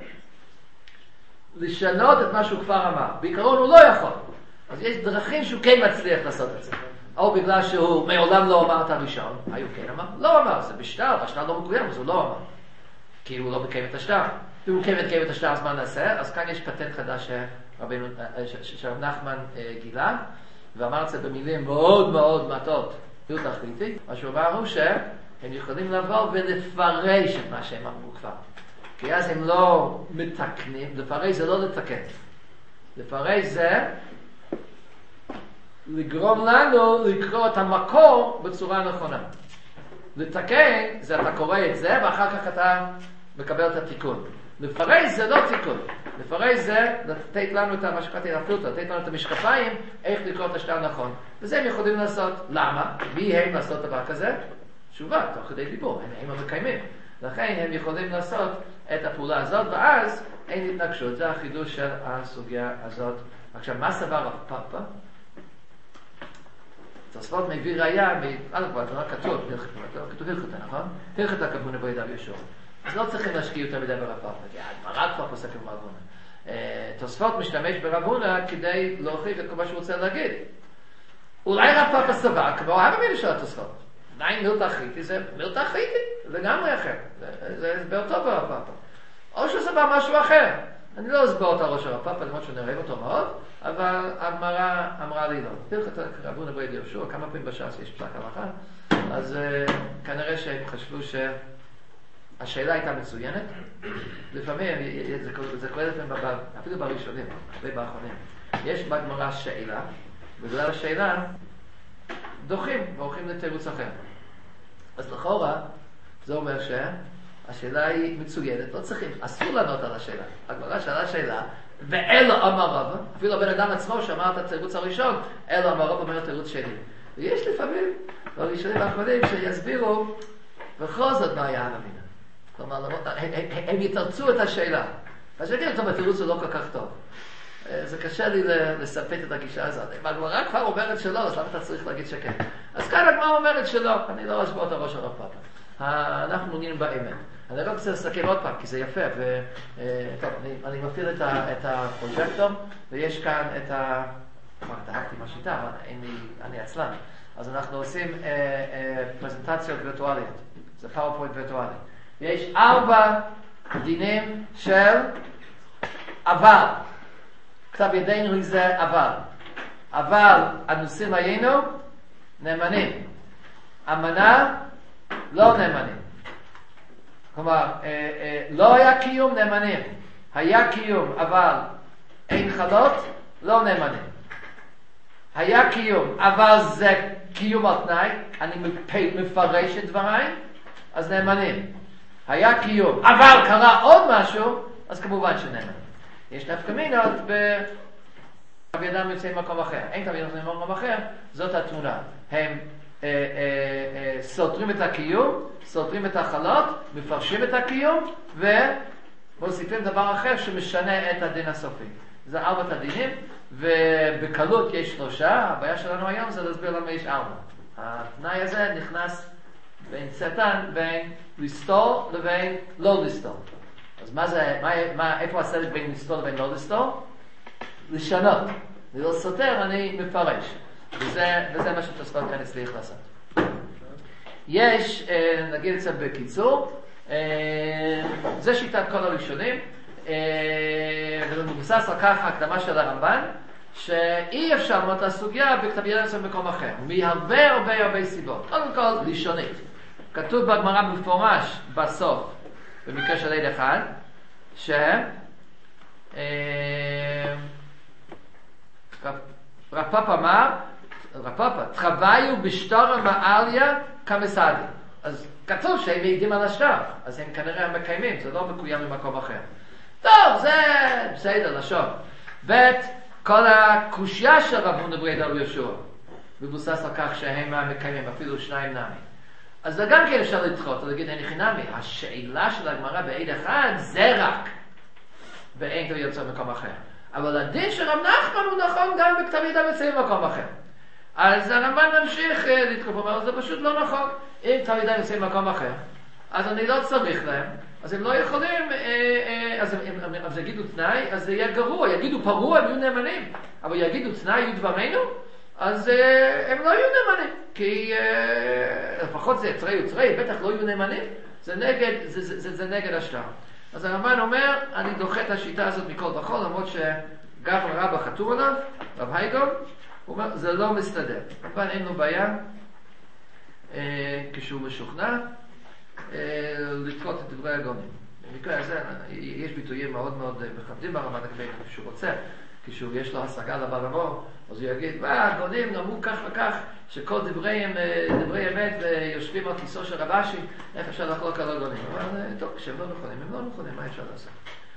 ולשנות את מה שהוא כבר אמר? בעיקרון הוא לא יכול. אז יש דרכים שהוא כן מצליח לעשות את זה. או בגלל שהוא מעולם לא אמר את הראשון, היו כן אמר, לא אמר, זה בשטר, השטר לא מקוים, אז הוא לא אמר. כי הוא לא מקיים את השטר. אם הוא מקיים את השטר, אז מה נעשה? אז כאן יש פטנט חדש שרב נחמן גילה, ואמר את זה במילים מאוד מאוד מעטות, פיוט תכליתי. מה שהוא אמר הוא שהם יכולים לבוא ולפרש את מה שהם אמרו כבר. כי אז הם לא מתקנים, לפרש זה לא לתקן. לפרש זה לגרום לנו לקרוא את המקור בצורה נכונה. לתקן זה אתה קורא את זה ואחר כך אתה מקבל את התיקון. לפרש זה לא תיקון. לפרש זה לתת לנו את מה שקראתי לפילטר, לתת לנו את המשקפיים איך לקרוא את השטר נכון. וזה הם יכולים לעשות. למה? מי הם לעשות דבר כזה? תשובה, תוך כדי דיבור, הם המקיימים. לכן הם יכולים לעשות את הפעולה הזאת, ואז אין התנגשות. זה החידוש של הסוגיה הזאת. עכשיו, מה סבר רב פאפא? תוספות מביא ראיה, כבר כתוב הלכתה, נכון? הלכתה כמובן בידי רבי יהושע. אז לא צריכים להשקיע יותר מדי ברב פאפא, כי הגמרא כבר פוסק עם רב הונא. תוספות משתמש ברב הונא כדי להוכיח את כל מה שהוא רוצה להגיד. אולי רב פאפא סבר, כמו הרבה מילים של התוספות. עדיין מילתא אחריתי זה מילתא אחריתי, לגמרי אחר. זה באותו ברב פאפא. או שהוא סבר משהו אחר. אני לא אסבור את הראש של רב פאפא, למרות שאני אוהב אותו מאוד, אבל הגמרא אמרה לי לא. הלכתה רב הונא בידי יהושע, כמה פעמים בש"ס יש פסק הלכה, אז כנראה שהם חשבו שהשאלה הייתה מצוינת. לפעמים, זה קורה לפעמים, אפילו בראשונים, הרבה באחרונים. יש בגמרא שאלה, בגלל השאלה דוחים והולכים לתירוץ אחר. אז לכאורה, זה אומר שהשאלה היא מצוינת, לא צריכים, אסור לענות על השאלה. הגמרא שאלה שאלה, ואלו אמר רבא, אפילו הבן אדם עצמו שאמר את התירוץ הראשון, אלו אמר רבא אומר תירוץ שני. ויש לפעמים, בראשונים האחרונים, שיסבירו בכל זאת מה היה המדינה. כלומר, הם יתרצו את השאלה. אז יגידו, טוב, התירוץ הוא לא כל כך טוב. זה קשה לי לספק את הגישה הזאת. אם הגמרא כבר אומרת שלא, אז למה אתה צריך להגיד שכן? אז כאן הגמרא אומרת שלא, אני לא אשבור את הראש של רב פאפא. אנחנו מעוניינים באמת. אני רק רוצה לסכם עוד פעם, כי זה יפה. טוב, אני מפעיל את הפרוג'קטור, ויש כאן את ה... דאגתי מהשיטה, אבל אני עצלן. אז אנחנו עושים פרזנטציות וירטואליות. זה פאורפוינט וירטואלי. יש 4 דינים של אבל. כתב ידינו היא זה אבל. אבל הנושאים היינו נאמנים. אמנה לא נאמנים. כלומר, לא היה קיום נאמנים. היה קיום אבל אין חלות לא נאמנים. היה קיום אבל זה קיום על תנאי, אני מפרש את דבריי, אז נאמנים. היה קיום אבל קרה עוד משהו, אז כמובן שנאמנים. יש נפקא מינות קו ידם יוצאים ממקום אחר. אין קו ידם יוצאים ממקום אחר, זאת התמונה. הם סותרים את הקיום, סותרים את החלות, מפרשים את הקיום, ומוסיפים דבר אחר שמשנה את הדין הסופי. זה 4 הדינים, ובקלות יש 3. הבעיה שלנו היום זה להסביר למה יש 4. התנאי הזה נכנס בין צטן, בין לסתור לבין לא לסתור. אז מה זה, איפה הסדק בין לסתור לבין לא לסתור? לשנות. אני לא סותר, אני מפרש. וזה מה שתוספות כאן הצליח לעשות. יש, נגיד את זה בקיצור, זה שיטת כל הראשונים, וזה מבוסס על כך ההקדמה של הרמב"ן, שאי אפשר ללמוד את הסוגיה בכתב יד עצמם במקום אחר, מהרבה סיבות. קודם כל, לשונית. כתוב בגמרא מפורש בסוף, במקרה של עד אחד, רב פאפא אמר, תחוויו בשטר המעליה כמסעדי. אז כתוב שהם מעידים על השטר, אז הם כנראה מקיימים, זה לא מקוים במקום אחר. טוב, זה בסדר, לשון. כל הקושיה של רב הונא בידי רבי יהושע מבוסס על כך שהם מקיימים, אפילו 2 נמי. אז זה גם כן אפשר לדחות, להגיד אין חינמי. השאלה של הגמרא בעד אחד זה רק, ואין כדי יוצא במקום אחר. אבל הדין של רב נחמן הוא נכון גם בכתב יד יוצא במקום אחר. אז הרמב"ן ממשיך לתקוף, אומר, זה פשוט לא נכון. אם כתב יד יוצא במקום אחר, אז אני לא צריך להם, אז הם לא יכולים, אז יגידו תנאי, אז זה יהיה גרוע, יגידו פרוע, הם יהיו נאמנים, אבל יגידו תנאי, יהיו דברנו, אז הם לא יהיו נאמנים, כי לפחות זה יצרי, בטח לא יהיו נאמנים, זה נגד השטר. אז הרמב"ן אומר, אני דוחה את השיטה הזאת מכל וכל, למרות שגם רבא חתום עליו, רב הייגון, הוא אומר, זה לא מסתדר. הרמב"ן אין לו בעיה, כשהוא משוכנע, לתקות את דברי הגאונים. במקרה הזה, יש ביטויים מאוד מאוד מכבדים ברמב"ן, כשהוא רוצה, יש לו השגה לבעל המור, אז הוא יגיד, הגאונים אמרו כך וכך, שכל דבריהם דברי אמת ויושבים על כיסו של רב אשי, איך אפשר לחלוק על הגאונים? אבל טוב, כשהם לא נכונים, הם לא נכונים, מה אפשר לעשות?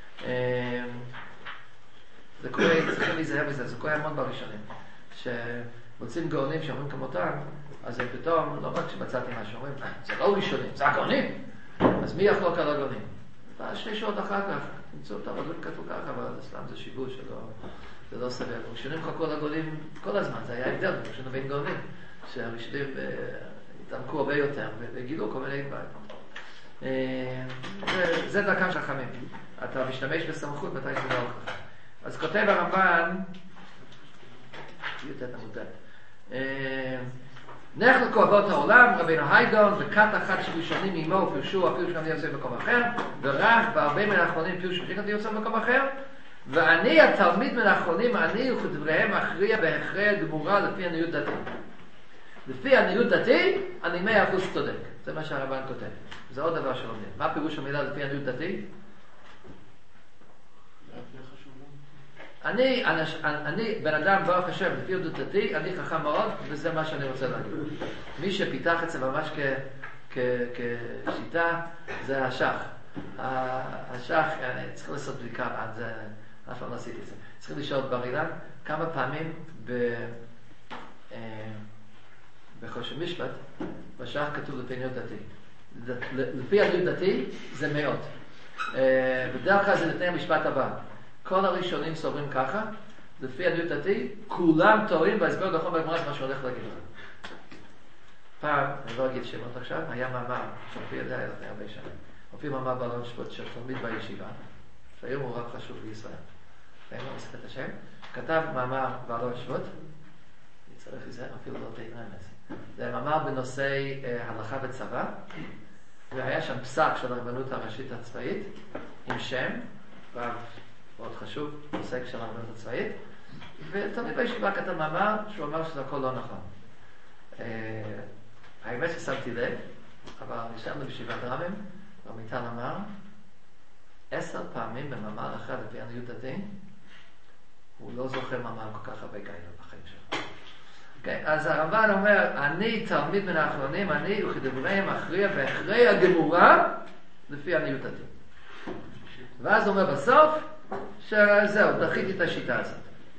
זה קורה, צריכים להיזהר בזה, זה קורה המון בראשונים, שמוצאים גאונים שאומרים כמותם, אז הם פתאום, לא רק שבצעתי משהו, אומרים, זה לא ראשונים, זה הגאונים, אז מי יחלוק על הגאונים? שתי שעות אחר כך, נמצאו אותם, הגאונים כתבו ככה, אבל סתם זה שיבוש שלא... זה לא סביר. ראשונים חכו לגאונים כל הזמן, זה היה הבדל, ראשונים בין גאונים, שהראשונים התעמקו הרבה יותר, וגילו כל מיני דברים. זה דרכם של חכמים. אתה משתמש בסמכות מתי שזה לא הולך. אז כותב הרמב"ן, יותר עמודת, נחלקו אבות העולם, רבינו הייגון, וכת אחת של ראשונים עמו פירשו, הפירוש גם יוצא במקום אחר, ורח בהרבה מן האחרונים פירשו שגם יוצא במקום אחר, ואני התלמיד מן האחרונים, אני וכדבריהם אכריע בהכרע גמורה לפי עניות דתי. לפי עניות דתי, אני 100% צודק. זה מה שהרמב"ן כותב. זה עוד דבר שלומדים. מה פירוש המילה לפי עניות דתי? אני בן אדם ברוך השם, לפי עניות דתי, אני חכם מאוד, וזה מה שאני רוצה להגיד. מי שפיתח את זה ממש כשיטה, זה השח. השח, צריך לעשות בדיקה, זה... אף פעם לא עשיתי את זה. צריכים לשאול את בר אילן כמה פעמים בחושן משפט בשח כתוב לפי עניות דתי. לפי עניות דתי זה מאות. בדרך כלל זה לפני המשפט הבא. כל הראשונים סוברים ככה, לפי עניות דתי, כולם טועים בהסבר נכון בגמרא מה שהולך להגיד לנו. פעם, אני לא אגיד שמות עכשיו, היה מאמר, שהופיע זה היה לפני הרבה שנים. הופיע מאמר בעלון שבות של תלמיד בישיבה, שהיום הוא רב חשוב בישראל. ואין לו מסכת השם, כתב מאמר בעלון שבות, אני צריך לזה, אפילו לא תהיין לזה. זה מאמר בנושאי הלכה וצבא, והיה שם פסק של הרבנות הראשית הצבאית, עם שם, רב מאוד חשוב, פסק של הרבנות הצבאית, ותלמיד בישיבה כתב מאמר, שהוא אמר שזה הכל לא נכון. האמת ששמתי לב, אבל נשארנו בישיבת רבים, והמיטל אמר, 10 פעמים במאמר אחד לפי עניות דתי, הוא לא זוכר מאמר כל כך הרבה כאלה בחיים שלו. Okay, אז הרמב"ן אומר, אני תלמיד מן האחרונים, אני וכדבריהם אכריע בהכרע גמורה לפי עניות דתי. ואז הוא אומר בסוף, שזהו, דחיתי את השיטה הזאת.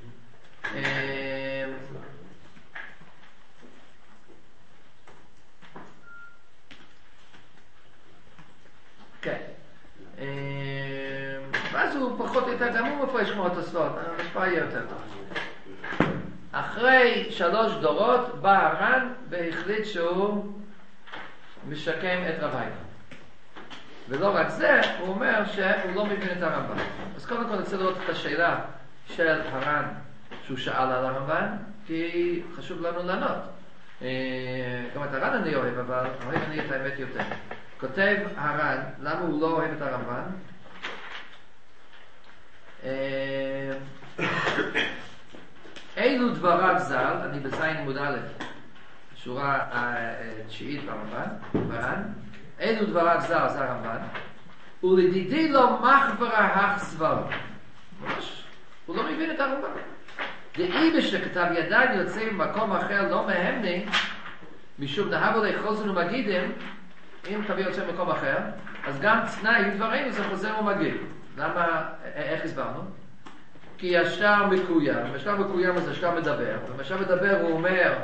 כן. ואז הוא פחות או יותר, גם הוא מפרש כמו התוספות, המשפעה יהיה יותר טוב. אחרי 3 דורות בא הר"ן והחליט שהוא משקם את רב הייגון. ולא רק זה, הוא אומר שהוא לא מבין את הרמב"ן. אז קודם כל נצא לראות את השאלה של הר"ן שהוא שאל על הרמב"ן, כי חשוב לנו לענות. גם את הר"ן אני אוהב, אבל אוהב אני את האמת יותר. כותב הר"ן, למה הוא לא אוהב את הרמב"ן? אילו דבריו ז"ל, אני בזין עמוד א', שורה 9 ברמב"ן, אילו דבריו ז"ל, זה הרמב"ן, ולדידי לו מחברה החסבר. ממש, הוא לא מבין את הרמב"ן. דאי בשכתב ידיים יוצא ממקום אחר לא מהמני, משום נהב עלי חוזן ומגידים, אם תביא יוצא ממקום אחר, אז גם תנאי דברינו זה חוזר ומגיד. למה, איך הסברנו? כי השטר מקוים, השטר מקוים אז השטר מדבר, והשטר מדבר הוא אומר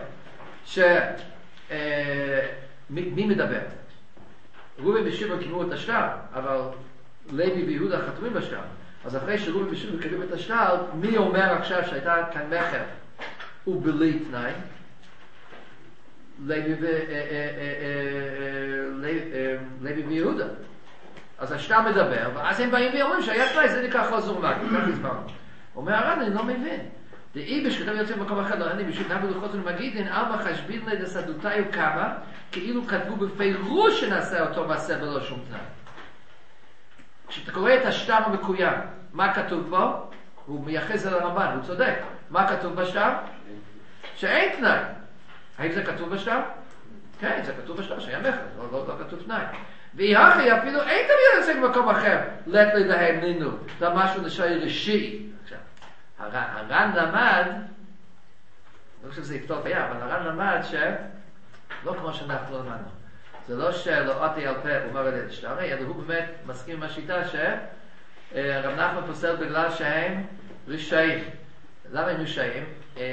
מי מדבר? רובין ושמעון קיבלו את השטר, אבל לוי ויהודה חתומים בשטר. אז אחרי שרובין ושמעון קיבלו את השטר, מי אומר עכשיו שהייתה כאן מכר ובלי תנאי? לוי ויהודה. אז השטר מדבר, ואז הם באים ואומרים שהיה תנאי, זה נקרא חוזר ומקי, כך הסברנו. אומר הר"ן, אני לא מבין. דאי בשכתם יוצא במקום אחר, לא אני בשביל נבו לחוזר ומגיד, ארבע חשבין לדסדותיו כמה, כאילו כתבו בפירוש שנעשה אותו מעשה בלא שום תנאי. כשאתה קורא את השטר המקוים, מה כתוב בו? הוא מייחס על הרמב"ן, הוא צודק. מה כתוב בשטר? שאין תנאי. האם זה כתוב בשטר? כן, זה כתוב בשטר, שהיה מכר, לא כתוב תנאי. והיא אפילו אין תמיד יוצא במקום אחר, לת לדהם נינו, זה משהו לשאי ראשי. הר"ן למד, לא חושב שזה יפתור את היה, אבל הר"ן למד לא כמו שאנחנו למדנו. זה לא שלא עתי על פה אומר על יד שטר, אלא הוא באמת מסכים עם השיטה שרב נחמן פוסל בגלל שהם רשעים. למה הם רשעים?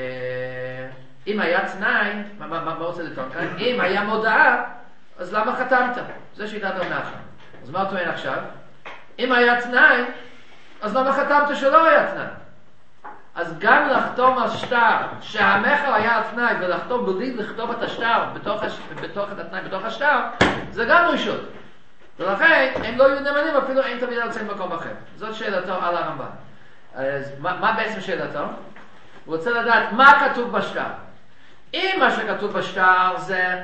אם היה תנאי, מה רוצה לטעון כאן? אם היה מודעה, אז למה חתמת? זה שיטת רב נחמן. אז מה טוען עכשיו? אם היה תנאי, אז למה חתמת שלא היה תנאי? אז גם לחתום על שטר שהמכר היה התנאי ולחתום בלי לכתוב את השטר בתוך התנאי בתוך השטר, זה גם רשות. ולכן הם לא יהיו נאמנים אפילו אין תמיד יוצא במקום אחר. זאת שאלתו על הרמב"ן. אז מה בעצם שאלתו? הוא רוצה לדעת מה כתוב בשטר. אם מה שכתוב בשטר זה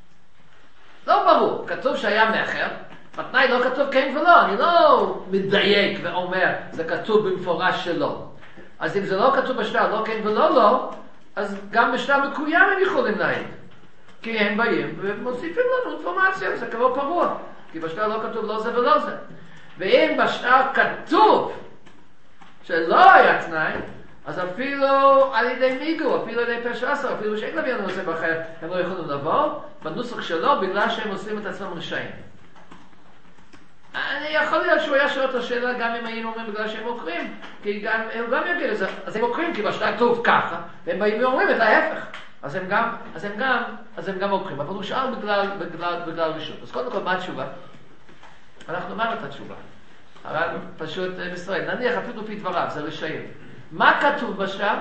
לא ברור, כתוב שהיה מכר, בתנאי לא כתוב כן ולא, אני לא מדייק ואומר זה כתוב במפורש שלא. אז אם זה לא כתוב בשטר, לא כן ולא לא, אז גם בשטר מקוים הם יכולים להעיד. כי הם באים ומוסיפים לנו אינפורמציה, זה כבר פרוע. כי בשטר לא כתוב לא זה ולא זה. ואם בשטר כתוב שלא היה תנאי, אז אפילו על ידי מיגו, אפילו על ידי פשע עשר, אפילו שאין להביא לנו נושא אחר, הם לא יכולים לבוא בנוסח שלו בגלל שהם עושים את עצמם רשעים. אני יכול להיות שהוא היה שואל את השאלה גם אם היינו אומרים בגלל שהם מוכרים, כי הם גם יגיד את זה, אז הם מוכרים כי בשטר טוב ככה, והם באים ואומרים את ההפך, אז הם גם מוכרים, אבל הוא שאל בגלל רשות. אז קודם כל מה התשובה? אנחנו אמרנו את התשובה, אבל פשוט בישראל, נניח אפילו פי דבריו, זה רשעים. מה כתוב בשטר?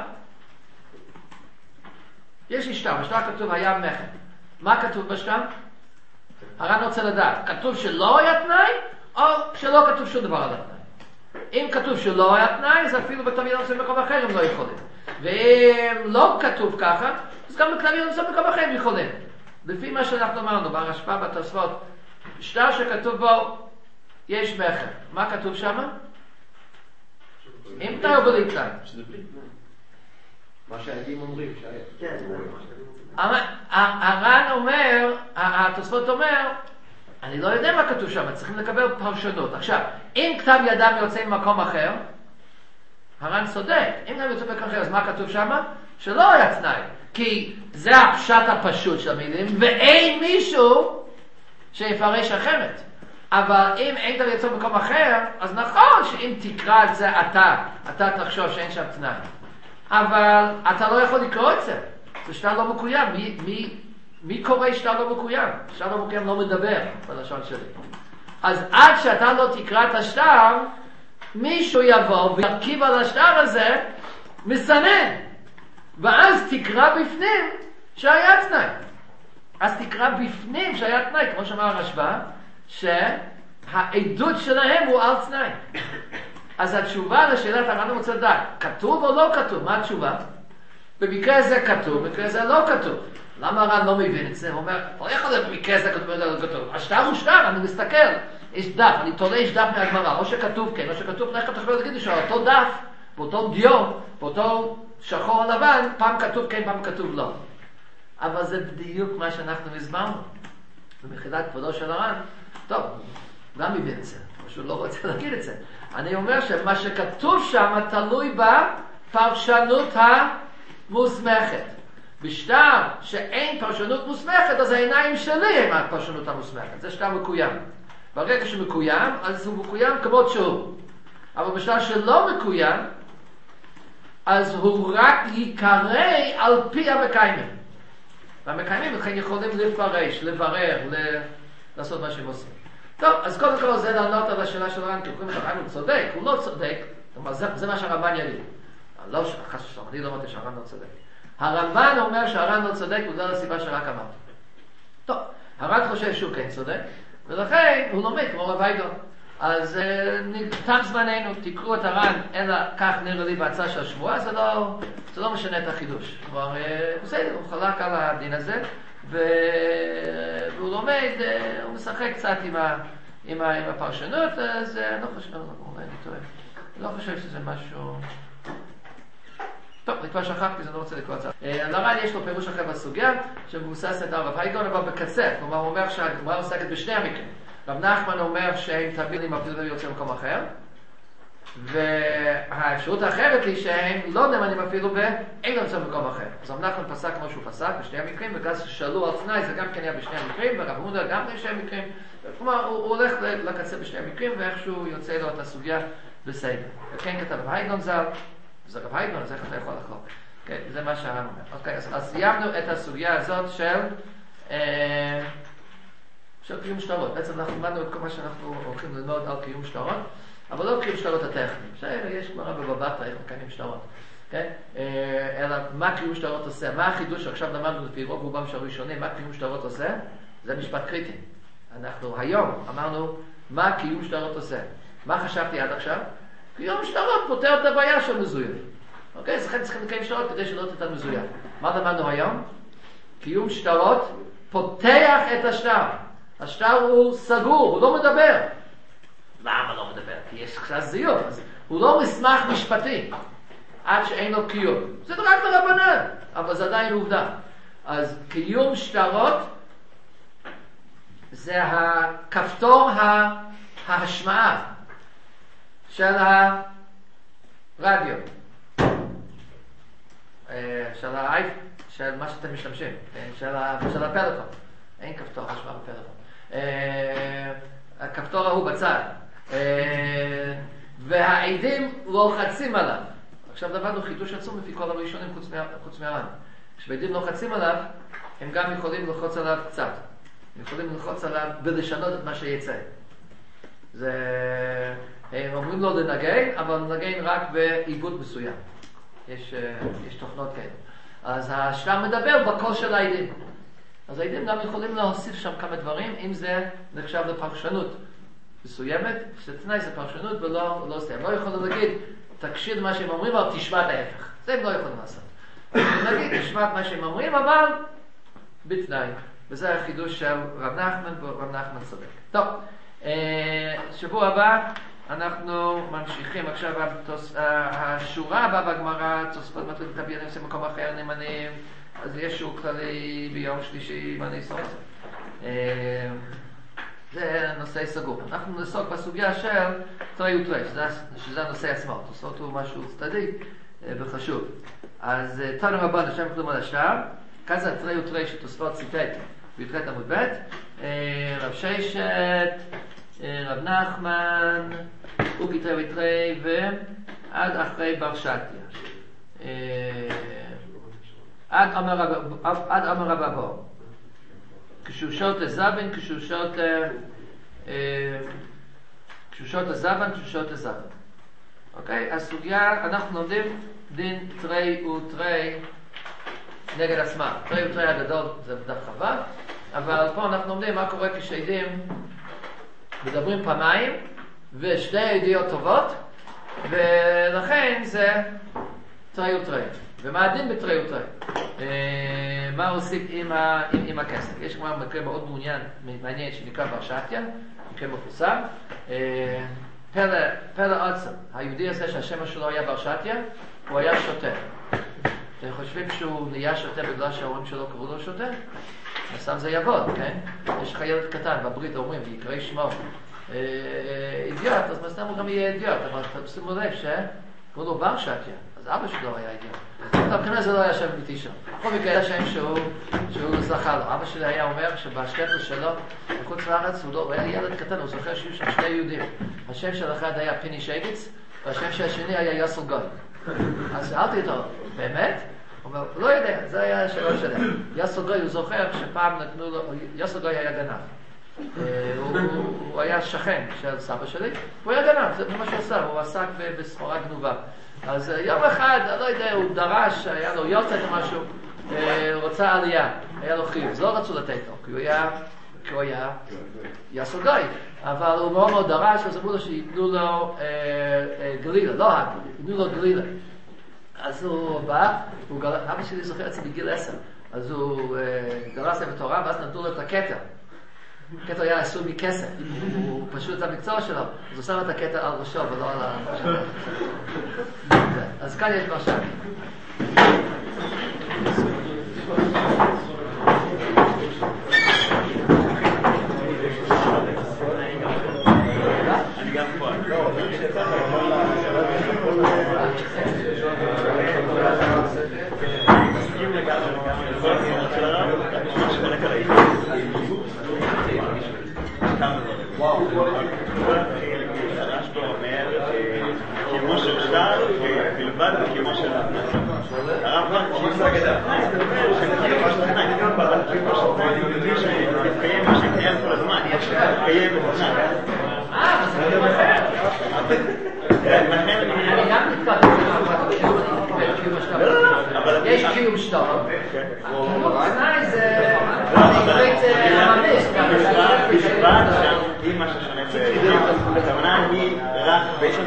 יש לי שטר, בשטר כתוב היה מכר. מה כתוב בשטר? הר"ן רוצה לדעת, כתוב שלא היה תנאי, או שלא כתוב שום דבר על התנאי. אם כתוב שלא היה תנאי, אז אפילו בתמיד נושא במקום אחר הם לא יכולים. ואם לא כתוב ככה, אז גם בתמיד נושא במקום אחר הם יכולים. לפי מה שאנחנו אמרנו, ברשב"א בתוספות, שטר שכתוב בו, יש מכר. מה כתוב שם? עם תנאי או בלי תנאי? מה שהעדים אומרים שהיה. הר"ן אומר, התוספות אומר, אני לא יודע מה כתוב שם, צריכים לקבל פרשנות. עכשיו, אם כתב ידם יוצא ממקום אחר, הר"ן צודק. אם כתב יוצא ממקום אחר, אז מה כתוב שם? שלא היה תנאי. כי זה הפשט הפשוט של המילים, ואין מישהו שיפרש אחרת. אבל אם אין כתב יוצא ממקום אחר, אז נכון שאם תקרא את זה אתה תחשוב שאין שם תנאי. אבל אתה לא יכול לקרוא את זה. זה שטר לא מקוים. מי קורא שטר לא מקוים? שטר לא מקוים לא מדבר בלשון שלי. אז עד שאתה לא תקרא את השטר, מישהו יבוא וירכיב על השטר הזה מסנן. ואז תקרא בפנים שהיה תנאי. אז תקרא בפנים שהיה תנאי, כמו שאמר הרשב"א, שהעדות שלהם הוא על תנאי. אז התשובה לשאלת הר"ן רוצה לדעת, כתוב או לא כתוב? מה התשובה? במקרה זה כתוב, במקרה זה לא כתוב. למה הר"ן לא מבין את זה? הוא אומר, לא יכול להיות במקרה זה כתוב, במקרה זה לא כתוב. השטר הוא שטר, אני מסתכל, יש דף, אני תולה יש דף מהגמרא, או שכתוב כן, או שכתוב, איך אתה יכול להגיד שאותו דף, באותו דיו, באותו שחור לבן, פעם כתוב כן, פעם כתוב לא. אבל זה בדיוק מה שאנחנו הסברנו. במחילת כבודו של הר"ן, טוב, גם מבין את זה, פשוט לא רוצה להגיד את זה. אני אומר שמה שכתוב שם תלוי בפרשנות המוסמכת. בשטר שאין פרשנות מוסמכת, אז העיניים שלי הם הפרשנות המוסמכת. זה שטר מקוים. ברגע שמקוים, אז הוא מקוים כמות שהוא. אבל בשטר שלא מקוים, אז הוא רק יקרא על פי המקיימים. והמקיימים לכן יכולים לפרש, לברר, לעשות מה שהם עושים. טוב, אז קודם כל זה לענות על השאלה של הר"ן, כי הוא צודק, הוא לא צודק, זה מה שהרמב"ן יגיד. אני לא אמרתי שהר"ן לא צודק. הרמב"ן אומר שהר"ן לא צודק בגלל הסיבה שרק אמרתי. טוב, הר"ן חושב שהוא כן צודק, ולכן הוא לומד כמו רב הייגון. אז תם זמננו, תקראו את הר"ן, אלא כך נראה לי בהצעה של השבועה, זה לא משנה את החידוש. כלומר, בסדר, הוא חלק על הדין הזה, והוא לומד, הוא משחק קצת עם הפרשנות, אז אני לא חושב, אולי אני טועה, אני לא חושב שזה משהו... טוב, אני כבר שכחתי, אני לא רוצה לקרוא את זה. לר"ן יש לו פירוש אחר בסוגיה, שמבוסס את הרב הייגון, אבל בקצה. כלומר, הוא אומר שהגמרא עוסקת בשני המקרים. רב נחמן אומר שהם תמיד אפילו יוצא במקום אחר, והאפשרות האחרת היא שהם לא נאמנים אפילו ואין יוצא במקום אחר. אז רב נחמן פסק כמו שהוא פסק בשני המקרים, ואז שאלו על תנאי, זה גם כן היה בשני המקרים, ורב הונא גם בשני המקרים. כלומר, הוא הולך לקצה בשני המקרים, ואיכשהו יוצא לו את הסוגיה בסדר. וכן כתב רב הייגון ז"ל, זה רב הייגון, אז איך אתה יכול לחלוק? כן, זה מה שהר"ן אומר. אוקיי, אז סיימנו את הסוגיה הזאת של קיום שטרות. בעצם אנחנו למדנו את כל מה שאנחנו הולכים ללמוד על קיום שטרות, אבל לא קיום שטרות הטכניים. יש גמרא בבבא בתרא איך מקיימים שטרות. כן? אלא מה קיום שטרות עושה? מה החידוש שעכשיו למדנו לפי רוב רובם של הראשונים, מה קיום שטרות עושה? זה משפט קריטי. אנחנו היום אמרנו מה קיום שטרות עושה. מה חשבתי עד עכשיו? קיום שטרות פותר את הבעיה של מזויף. אוקיי? אז לכן צריכים לקיים שטרות כדי שלא תתן מזויף. מה למדנו היום? קיום שטרות פותח את השטר. השטר הוא סגור, הוא לא מדבר. למה לא מדבר? כי יש עכשיו זיוף. אז הוא לא מסמך משפטי עד שאין לו קיום. זה רק לרבנן, אבל זה עדיין עובדה. אז קיום שטרות זה הכפתור ההשמעה של הרדיו, של מה שאתם משתמשים, של הפלאפון. אין כפתור השמעה בפלאפון. הכפתור ההוא בצד. והעדים לוחצים עליו. עכשיו למדנו חידוש עצום לפי כל הראשונים חוץ מהר"ן. כשהעדים לוחצים עליו, הם גם יכולים ללחוץ עליו קצת. הם יכולים ללחוץ עליו ולשנות את מה שיצא. הם אומרים לו לנגן, אבל לנגן רק בעיבוד מסוים. יש תוכנות כאלה. אז השטר מדבר בקול של העדים. אז העדים גם יכולים להוסיף שם כמה דברים, אם זה נחשב לפרשנות מסוימת, שתנאי זה פרשנות ולא סתם. הם לא יכולים להגיד, תקשיב מה שהם אומרים, אבל תשמע את ההפך. זה הם לא יכולים לעשות. הם נגיד, תשמע את מה שהם אומרים, אבל בתנאי. וזה החידוש של רב נחמן, ורב נחמן צודק. טוב, שבוע הבא אנחנו ממשיכים עכשיו השורה הבאה בגמרא, תוספות מתחיל תביע נמצא במקום אחר נאמנים, אז יש שיעור כללי ביום שלישי בני סורס. זה נושא סגור. אנחנו נעסוק בסוגיה של תרי ותרי, שזה הנושא עצמו. תוספות הוא משהו צדדי וחשוב. אז תנו רבן השם כלום על השטר, כאן זה תרי ותרי שתוספות ציטט בי"ח עמוד ב', רב ששת, רב נחמן, אוקי תרי ותרי ועד אחרי בר שתיה. עד אמר רב אבו. קשושות הזבן, קשושות הזבן. אוקיי? הסוגיה, אנחנו לומדים דין תרי ותרי נגד עצמה. תרי ותרי הגדול זה בדף חווה, אבל פה אנחנו לומדים מה קורה כשעדים מדברים פעמיים ושתי עדויות טובות, ולכן זה תרי ותרי. ומה הדין בתרי ותרי? מה עושים עם הכסף? יש כבר מקרה מאוד מעניין שנקרא בר שתיה, מקרה מפורסם. פלא עצם, היהודי הזה שהשם שלו היה בר שתיה, הוא היה שוטה. אתם חושבים שהוא נהיה שוטה בגלל שההורים שלו קראו לו שוטה? מסם זה יבוד, כן? יש לך ילד קטן, בברית אומרים, ויקרא שמו אידיוט, אז מסם הוא גם יהיה אידיוט, אבל שימו לב שקראו לו בר שתיה. אז אבא שלו היה אידיוט. טוב, כנראה זה לא היה שם ביתי שם. בכל מקרה היה שם שהוא זכה לו. אבא שלי היה אומר שבשטטל שלו, בחוץ לארץ, הוא היה ילד קטן, הוא זוכר שהיו שם שני יהודים. השם של אחד היה פיני שייגיץ, והשם של השני היה יוסל גוי. אז שאלתי אותו, באמת? הוא אומר, לא יודע, זה היה השאלה שלהם. יוסל גוי, הוא זוכר שפעם נתנו לו, יוסל גוי היה גנב. הוא היה שכן של סבא שלי, הוא היה גנב, זה מה שהוא עשה, הוא עסק בסחורה גנובה. אז יום אחד, אני לא יודע, הוא דרש, היה לו יוצאת או משהו, רוצה עלייה. היה לו חיוב, לא רצו לתת לו, כי הוא היה יסוד גוי, אבל הוא מאוד מאוד דרש, אז אמרו לו שיתנו לו גלילה, לא הגלילה, יתנו לו גלילה. אז הוא בא, אבא שלי זוכר את זה בגיל 10, אז הוא גלס להם בתורה, ואז נתנו לו את הכתר. הכתר היה עשוי מכסף, הוא פשוט את המקצוע שלו, אז הוא שם את הכתר על ראשו ולא על הראשו. אז כאן יש מרשם. אני גם פה. הרשב"א אומר קיומו של שטר בלבד וקיומו של התנאי. הרב קיומו של התנאי, קיומו של התנאי, אבל קיומו של התנאי הוא מביא שמתקיים מה שקיים כל הזמן, יש שקיים את התנאי. זה לא אחר. אני גם נתקלתי בקיום השטר. יש קיום שטר. התנאי זה ממש. בלבד שם, אם מה ששונה הכוונה היא רק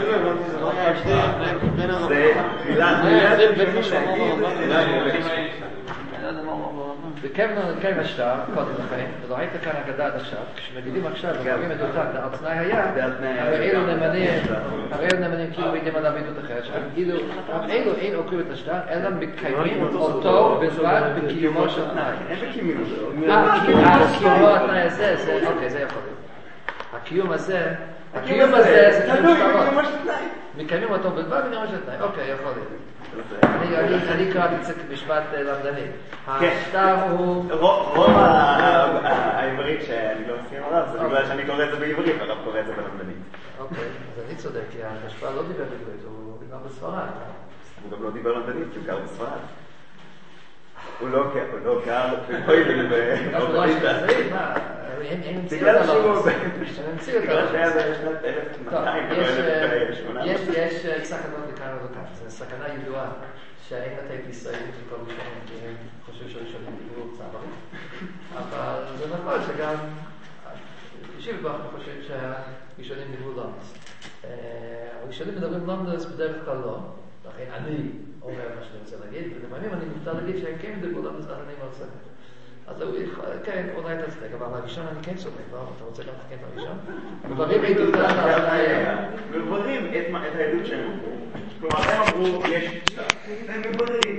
וכן השטר, קודם לכן, ולא היית כאן אגדה עד עכשיו, כשמגידים עכשיו ומגידים את אותה, התנאי היה, הרי אלו נאמנים כאילו בידים על עבידות אחרת, אלו אין עוקרים את השטר, אלא מקיימים אותו בלבד בקיומו של תנאי. אין בקיומו אותו. קיומו התנאי הזה, אוקיי, זה יכול להיות. הקיום הזה זה קיום שטרות. מקיימים אותו בלבד בקיומו של תנאי, אוקיי, יכול להיות. אני קראתי קצת משפט למדני. השטר הוא... רוב העברית שאני לא מסכים עליו, זה בגלל שאני קורא את זה בעברית, הרב קורא את זה בלמדנית. אוקיי, אז אני צודק, כי השפעה לא דיבר בעברית, הוא דיבר בספרד. הוא גם לא דיבר למדנית, כי הוא גר בספרד. הוא לא גר בפויבל במדנית. הם המציאו את הלוס. בגלל שהיה זה שנת 1200 יש סכנות לכאן וכאן. זו סכנה ידועה שאין לתת ישראלים שכל ראשונים, כי הם חושבים שהראשונים דיברו צעברים. אבל זה נכון שגם ישיב בך חושב שהראשונים דיברו לומדס. הראשונים מדברים לומדס בדרך כלל לא. לכן אני אומר מה שאני רוצה להגיד, ולפעמים אני מותר להגיד שהם כן דיברו לומדס, אז אני מאוד צודק. אז כן, אולי אתה צודק, אבל הראשון אני כן צודק, לא? אתה רוצה גם לתקן את הראשון? מבררים עדות על ההבניה. מבררים את העדות שהם אמרו. כלומר, הם אמרו, יש שטר. הם מבררים.